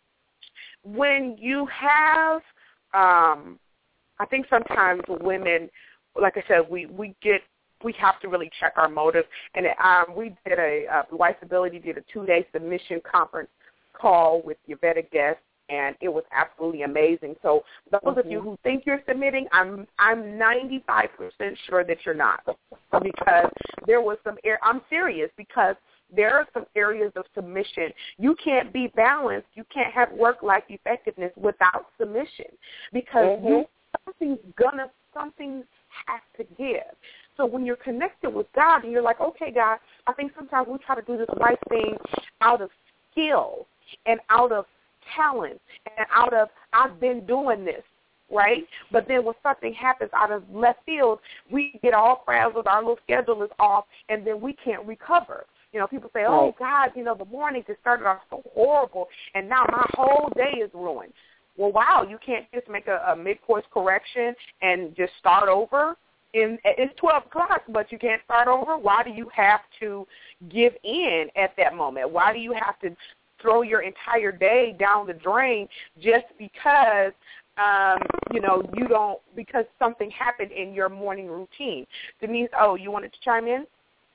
when you have, um, I think sometimes women, like I said, we, we get, we have to really check our motives. And um, we did a, uh, Wife's Ability did a two-day submission conference call with Yvette Guest, and it was absolutely amazing. So those mm-hmm. of you who think you're submitting, I'm I'm ninety-five percent sure that you're not, because there was some – I'm serious, because there are some areas of submission. You can't be balanced. You can't have work-life effectiveness without submission, because mm-hmm. you, something's gonna – something has to give. So when you're connected with God and you're like, okay, God, I think sometimes we try to do this right thing out of skill and out of talent and out of, I've been doing this, right? But then when something happens out of left field, we get all frazzled, our little schedule is off, and then we can't recover. You know, people say, oh, God, you know, the morning just started off so horrible, and now my whole day is ruined. Well, wow, you can't just make a, a mid-course correction and just start over? in, it's twelve o'clock, but you can't start over? Why do you have to give in at that moment? Why do you have to throw your entire day down the drain just because, um, you know, you don't, because something happened in your morning routine? Denise, oh, you wanted to chime in?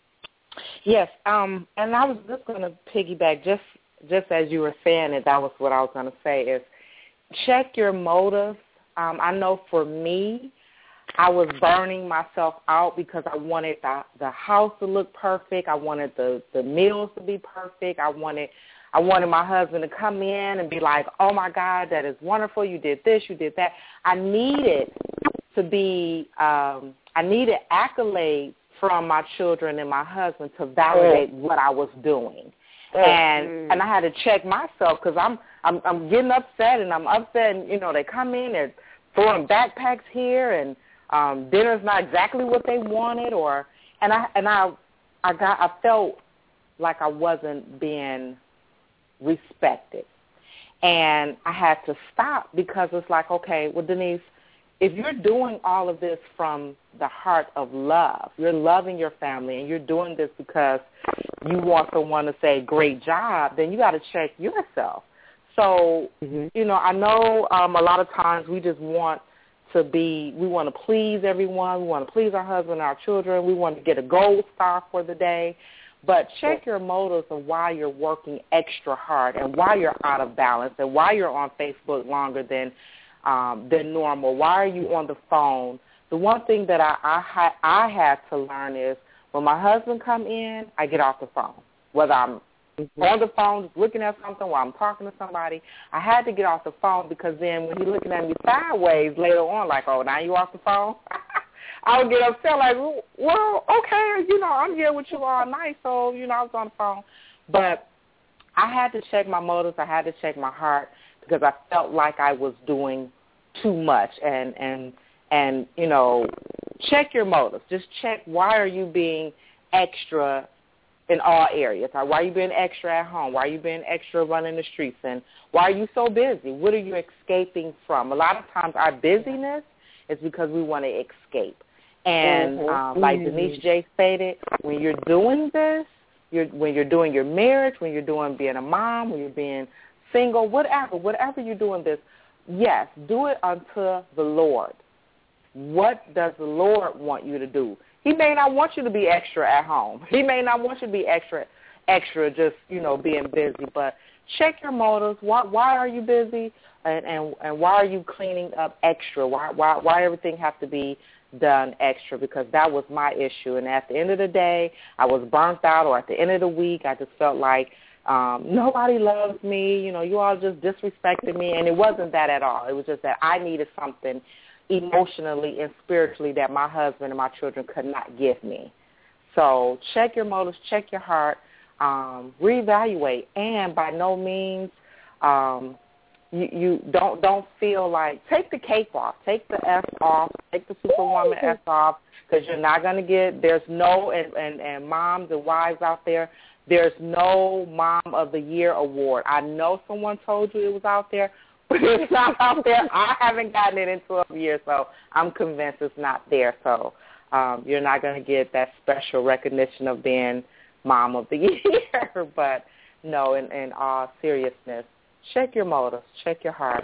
Yes, um, and I was just going to piggyback, just just as you were saying it, that was what I was going to say, is check your motives. Um, I know for me, I was burning myself out because I wanted the, the house to look perfect. I wanted the, the meals to be perfect. I wanted I wanted my husband to come in and be like, oh, my God, that is wonderful. You did this, you did that. I needed to be, um, I needed accolades from my children and my husband to validate what I was doing. And mm. and I had to check myself because I'm, I'm I'm getting upset and I'm upset. And, you know, they come in, they're throwing backpacks here and um, dinner's not exactly what they wanted. Or and I and I I got I felt like I wasn't being respected. And I had to stop because it's like, okay, well, Denise, if you're doing all of this from the heart of love, you're loving your family and you're doing this because you want someone to say, great job, then you got to check yourself. So, mm-hmm. you know, I know um, a lot of times we just want to be, we want to please everyone. We want to please our husband and our children. We want to get a gold star for the day. But check your motives of why you're working extra hard and why you're out of balance and why you're on Facebook longer than um, than normal. Why are you on the phone? The one thing that I I, I had to learn is when my husband come in, I get off the phone. Whether I'm mm-hmm. on the phone just looking at something while I'm talking to somebody, I had to get off the phone because then when he's looking at me sideways later on, like, oh, now you off the phone? I would get upset like, well, okay, you know, I'm here with you all night, so, you know, I was on the phone. But I had to check my motives. I had to check my heart because I felt like I was doing too much. And, and, and you know, check your motives. Just check why are you being extra in all areas. Why are you being extra at home? Why are you being extra running the streets? And why are you so busy? What are you escaping from? A lot of times our busyness is because we want to escape. And um, like Denise J. stated, when you're doing this, you're, when you're doing your marriage, when you're doing being a mom, when you're being single, whatever, whatever you're doing this, yes, do it unto the Lord. What does the Lord want you to do? He may not want you to be extra at home. He may not want you to be extra, extra just, you know, being busy. But check your motives. Why, why are you busy? And, and, and why are you cleaning up extra? Why, why, why everything have to be done extra? Because that was my issue. And at the end of the day, I was burnt out, or at the end of the week, I just felt like um, nobody loves me. You know, you all just disrespected me. And it wasn't that at all. It was just that I needed something emotionally and spiritually that my husband and my children could not give me. So check your motives, check your heart, um, reevaluate, and by no means um, you, you don't don't feel like, take the cape off, take the F off, take the Superwoman F off, because you're not going to get, there's no, and, and, and moms and wives out there, there's no Mom of the Year award. I know someone told you it was out there, but it's not out there. I haven't gotten it in twelve years, so I'm convinced it's not there. So um, you're not going to get that special recognition of being Mom of the Year. But, no, in, in all seriousness, check your motives, check your heart.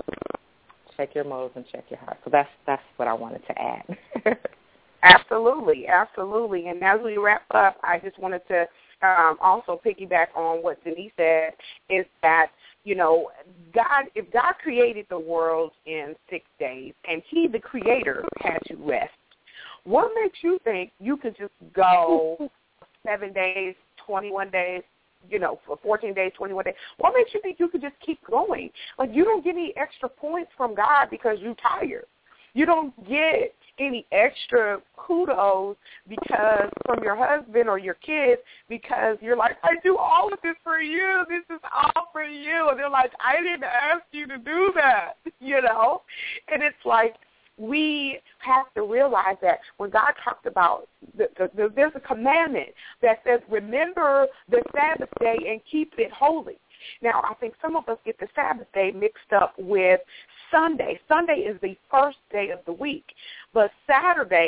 Check your motives and check your heart. So that's that's what I wanted to add. Absolutely, absolutely. And as we wrap up, I just wanted to um, also piggyback on what Denise said, is that, you know, God, if God created the world in six days and he, the creator, had to rest, what makes you think you could just go seven days, twenty-one days, you know, for fourteen days, twenty-one days? What makes you think you could just keep going? Like, you don't get any extra points from God because you're tired. You don't get any extra kudos because from your husband or your kids because you're like, I do all of this for you. This is all for you. And they're like, I didn't ask you to do that, you know? And it's like, we have to realize that when God talked about, the, the, the, there's a commandment that says, remember the Sabbath day and keep it holy. Now, I think some of us get the Sabbath day mixed up with Sunday. Sunday is the first day of the week, but Saturday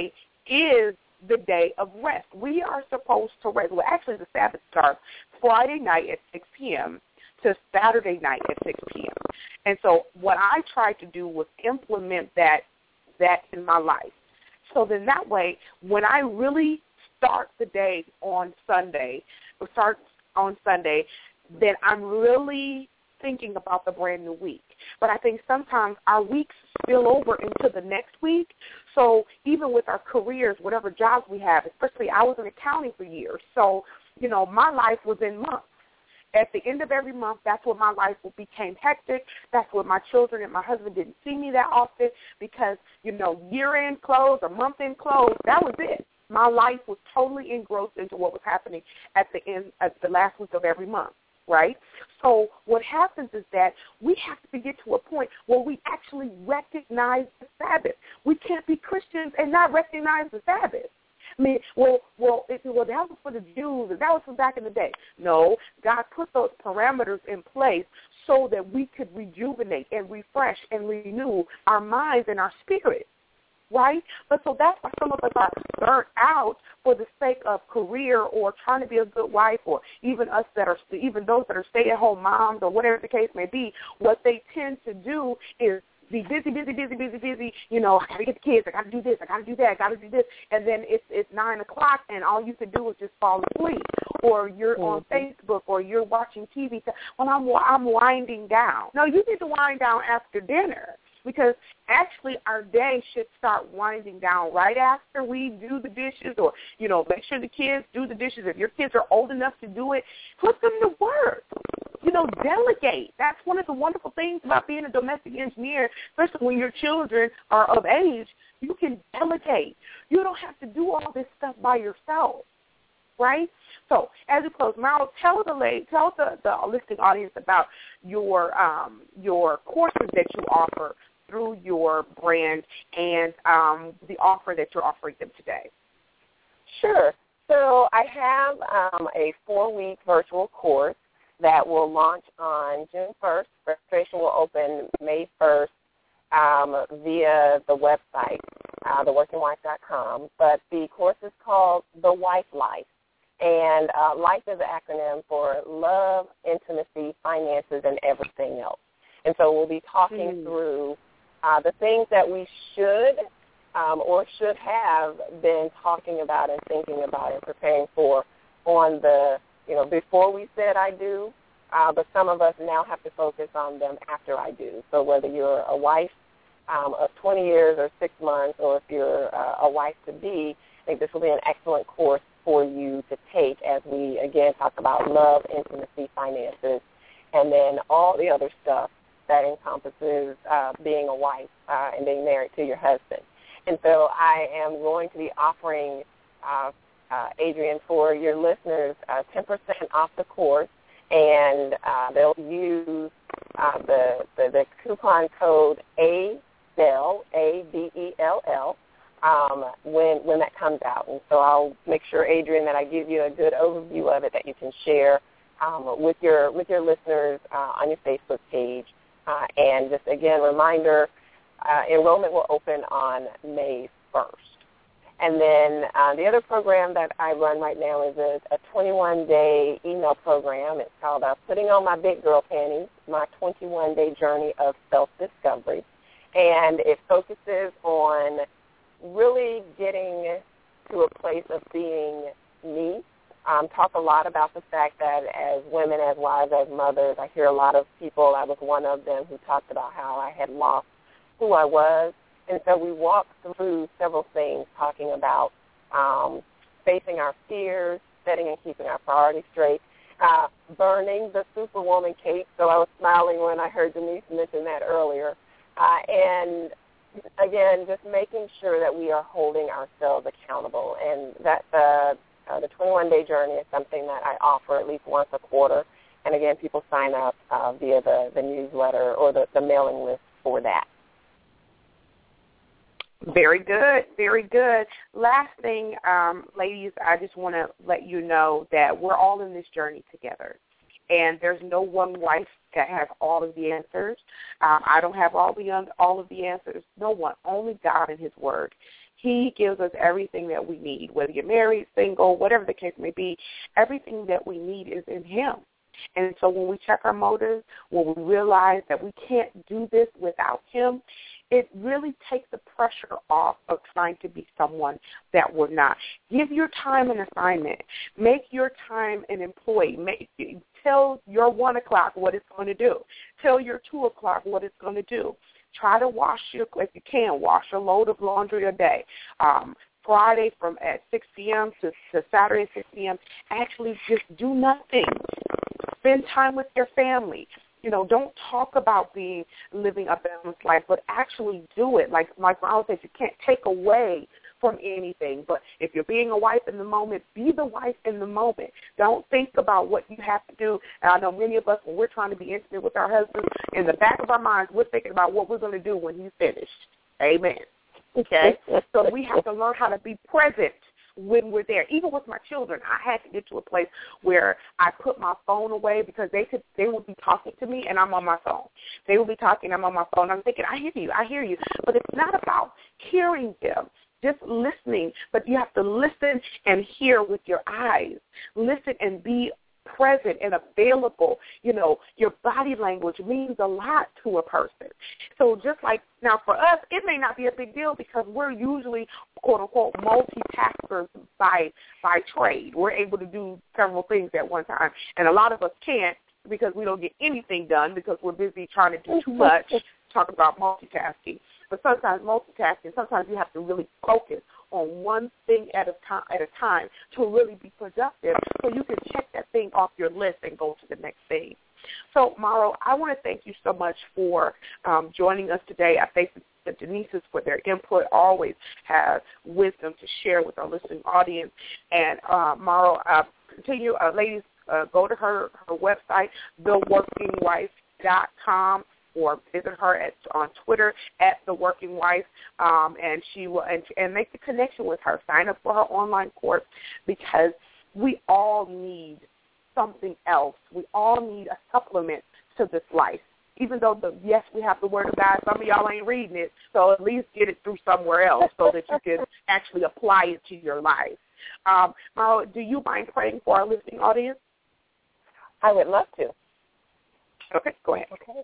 is the day of rest. We are supposed to rest. Well, actually, the Sabbath starts Friday night at six p.m. to Saturday night at six p.m. And so what I tried to do was implement that that in my life. So then that way, when I really start the day on Sunday, or start on Sunday, then I'm really thinking about the brand new week. But I think sometimes our weeks spill over into the next week. So even with our careers, whatever jobs we have, especially I was in accounting for years. So, you know, my life was in months. At the end of every month, that's when my life became hectic. That's when my children and my husband didn't see me that often because, you know, year-end close or month-end close, that was it. My life was totally engrossed into what was happening at the end, at the last week of every month, right? So what happens is that we have to get to a point where we actually recognize the Sabbath. We can't be Christians and not recognize the Sabbath. I mean, well, well, it, well, that was for the Jews, and that was from back in the day. No, God put those parameters in place so that we could rejuvenate and refresh and renew our minds and our spirit, right? But so that's why some of us are burnt out for the sake of career or trying to be a good wife, or even us that are, even those that are stay-at-home moms or whatever the case may be. What they tend to do is be busy, busy, busy, busy, busy, you know, I got to get the kids, I got to do this, I got to do that, I got to do this, and then it's it's nine o'clock and all you can do is just fall asleep, or you're on Facebook, or you're watching T V. Well, I'm, I'm winding down. No, you need to wind down after dinner, because actually our day should start winding down right after we do the dishes, or, you know, make sure the kids do the dishes. If your kids are old enough to do it, put them to work. You know, delegate. That's one of the wonderful things about being a domestic engineer, especially when your children are of age. You can delegate. You don't have to do all this stuff by yourself, right? So as we close, Meryl, tell the lady, tell the, the listening audience about your um, your courses that you offer through your brand and um, the offer that you're offering them today. Sure. So I have um, a four-week virtual course that will launch on June first. Registration will open May first um, via the website, uh, the working wife dot com. But the course is called The Wife Life. And uh, LIFE is an acronym for Love, Intimacy, Finances, and Everything Else. And so we'll be talking mm. through uh, the things that we should um, or should have been talking about and thinking about and preparing for on the You know, before we said I do, uh, but some of us now have to focus on them after I do. So whether you're a wife um, of twenty years or six months, or if you're uh, a wife-to-be, I think this will be an excellent course for you to take as we, again, talk about love, intimacy, finances, and then all the other stuff that encompasses uh, being a wife uh, and being married to your husband. And so I am going to be offering uh, Uh, Adrienne, for your listeners, uh, ten percent off the course, and uh, they'll use uh, the, the the coupon code A B E L, A B E L L, um, when when that comes out. And so I'll make sure, Adrienne, that I give you a good overview of it that you can share um, with your with your listeners uh, on your Facebook page. Uh, and just again, reminder: uh, enrollment will open on May first. And then uh, the other program that I run right now is a, a twenty-one day email program. It's called uh, Putting on My Big Girl Panties, My twenty-one day Journey of Self-Discovery. And it focuses on really getting to a place of being me. Um, talk a lot about the fact that as women, as wives, as mothers, I hear a lot of people, I was one of them, who talked about how I had lost who I was. And so we walked through several things, talking about um, facing our fears, setting and keeping our priorities straight, uh, burning the Superwoman cape. So I was smiling when I heard Denise mention that earlier. Uh, and, again, just making sure that we are holding ourselves accountable. And that uh, uh, the twenty-one day journey is something that I offer at least once a quarter. And, again, people sign up uh, via the, the newsletter or the, the mailing list for that. Very good, very good. Last thing, um, ladies, I just want to let you know that we're all in this journey together, and there's no one wife that has all of the answers. Um, I don't have all the all of the answers. No one, only God and His Word. He gives us everything that we need, whether you're married, single, whatever the case may be. Everything that we need is in him. And so when we check our motives, when we realize that we can't do this without him, it really takes the pressure off of trying to be someone that we're not. Give your time an assignment. Make your time an employee. Make, tell your one o'clock what it's going to do. Tell your two o'clock what it's going to do. Try to wash your, if you can, wash a load of laundry a day. Um, Friday from at six p.m. to, to Saturday at six p.m., actually just do nothing. Spend time with your family. You know, don't talk about being living a balanced life, but actually do it. Like my grandma said, you can't take away from anything. But if you're being a wife in the moment, be the wife in the moment. Don't think about what you have to do. And I know many of us, when we're trying to be intimate with our husbands, in the back of our minds, we're thinking about what we're going to do when he's finished. Amen. Okay? So we have to learn how to be present when we're there. Even with my children, I had to get to a place where I put my phone away because they could they would be talking to me and I'm on my phone. They would be talking, I'm on my phone. I'm thinking, I hear you, I hear you. But it's not about hearing them, just listening. But you have to listen and hear with your eyes. Listen and be present and available. You know, your body language means a lot to a person. So just like now for us, it may not be a big deal because we're usually, quote unquote, multitaskers by by trade. We're able to do several things at one time. And a lot of us can't because we don't get anything done because we're busy trying to do too much. Talk about multitasking. But sometimes multitasking, sometimes you have to really focus on one thing at a time at a time to really be productive so you can check that thing off your list and go to the next thing. So, Mauro, I want to thank you so much for um, joining us today. I thank the Denises for their input, always have wisdom to share with our listening audience. And, uh, Mauro, uh, continue, uh, ladies, uh, go to her, her website, the working wife dot com. Or visit her at on Twitter at The Working Wife, um, and she will and, and make the connection with her. Sign up for her online course because we all need something else. We all need a supplement to this life. Even though the yes, we have the Word of God, some of y'all ain't reading it, so at least get it through somewhere else so that you can actually apply it to your life. Um, Mauro, do you mind praying for our listening audience? I would love to. Okay, go ahead. Okay.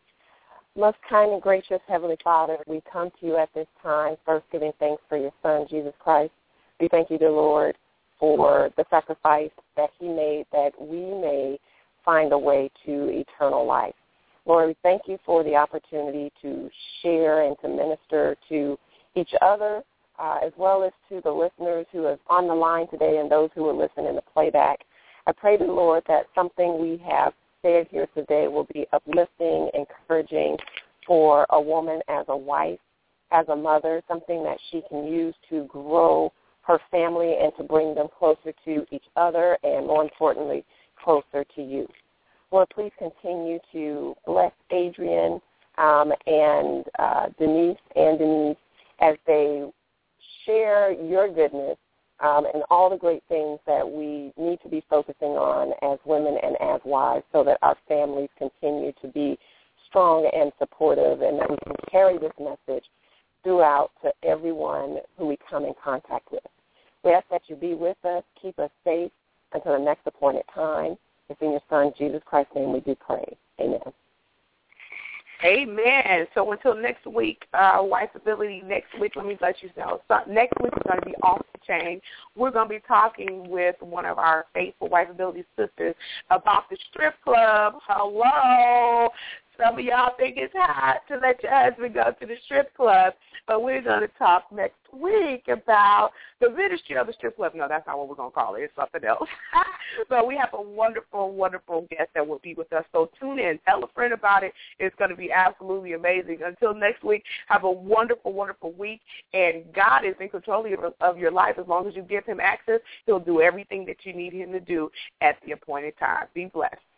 Most kind and gracious Heavenly Father, we come to you at this time, first giving thanks for your Son, Jesus Christ. We thank you, dear Lord, for the sacrifice that he made that we may find a way to eternal life. Lord, we thank you for the opportunity to share and to minister to each other, uh, as well as to the listeners who are on the line today and those who are listening to playback. I pray, dear Lord, that something we have said here today will be uplifting, encouraging for a woman as a wife, as a mother, something that she can use to grow her family and to bring them closer to each other and, more importantly, closer to you. Lord, please continue to bless Adrian um, and uh, Denise and Denise as they share your goodness Um, and all the great things that we need to be focusing on as women and as wives so that our families continue to be strong and supportive and that we can carry this message throughout to everyone who we come in contact with. We ask that you be with us, keep us safe until the next appointed time. It's in your Son, Jesus Christ's name, we do pray. Amen. Amen. So until next week, uh, Wifeability next week, let me let you know. So next week is going to be off the chain. We're going to be talking with one of our faithful Wifeability sisters about the strip club. Hello. Some of y'all think it's hot to let your husband go to the strip club, but we're going to talk next week about the ministry of the strip club. No, that's not what we're going to call it. It's something else. But we have a wonderful, wonderful guest that will be with us. So tune in. Tell a friend about it. It's going to be absolutely amazing. Until next week, have a wonderful, wonderful week. And God is in control of your life. As long as you give him access, he'll do everything that you need him to do at the appointed time. Be blessed.